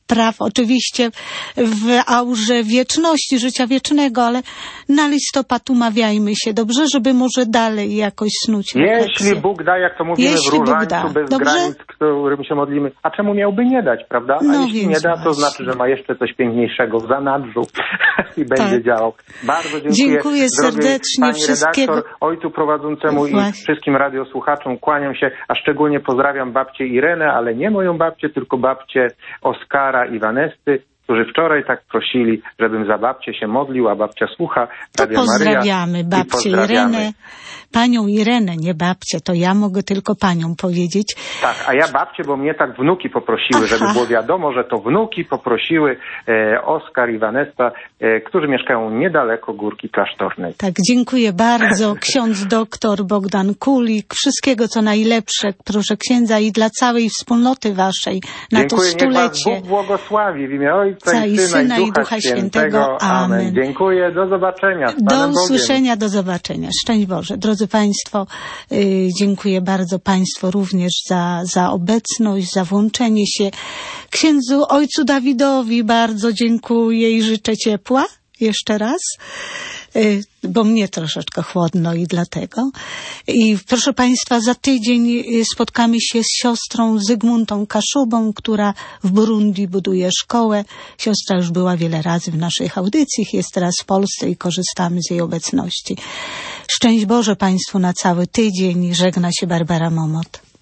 praw, oczywiście w aurze wieczności, życia wiecznego, ale na listopad umawiajmy się, dobrze, żeby może dalej jakoś snuć refleksję. Jeśli Bóg da, jak to mówimy w Różańcu, bez granic, którym się modlimy, a czemu miałby nie dać, prawda? A jeśli nie da, to znaczy, że ma jeszcze coś piękniejszego w zanadrzu i będzie działał. Bardzo dziękuję serdecznie pani redaktor, ojcu prowadzącemu i wszystkim radiosłuchaczom. Kłaniam się, a szczególnie pozdrawiam babcię Irenę, ale nie moją babcię, tylko babcię Oskara i Vanesty, którzy wczoraj tak prosili, żebym za babcię się modlił, a babcia słucha Radia Maryja. Pozdrawiamy babcię Irenę. Panią Irenę, nie babcię, to ja mogę tylko panią powiedzieć. Tak, a ja babcię, bo mnie tak wnuki poprosiły, żeby było wiadomo, że to wnuki poprosiły Oskar i Vanessa, którzy mieszkają niedaleko Górki Klasztornej. Tak, dziękuję bardzo. Ksiądz doktor Bogdan Kulik. Wszystkiego co najlepsze, proszę księdza, i dla całej wspólnoty waszej na dziękuję, to stulecie. Niech was Bóg błogosławi w imię Ojca i Syna i Ducha Świętego. Amen. Dziękuję, do zobaczenia. Do usłyszenia, do zobaczenia. Szczęść Boże. Drodzy Państwo, dziękuję bardzo Państwu również za obecność, za włączenie się. Księdzu ojcu Dawidowi bardzo dziękuję i życzę ciepła jeszcze raz, bo mnie troszeczkę chłodno i dlatego. I proszę Państwa, za tydzień spotkamy się z siostrą Zygmuntą Kaszubą, która w Burundi buduje szkołę. Siostra już była wiele razy w naszych audycjach, jest teraz w Polsce i korzystamy z jej obecności. Szczęść Boże Państwu na cały tydzień. Żegna się Barbara Momot.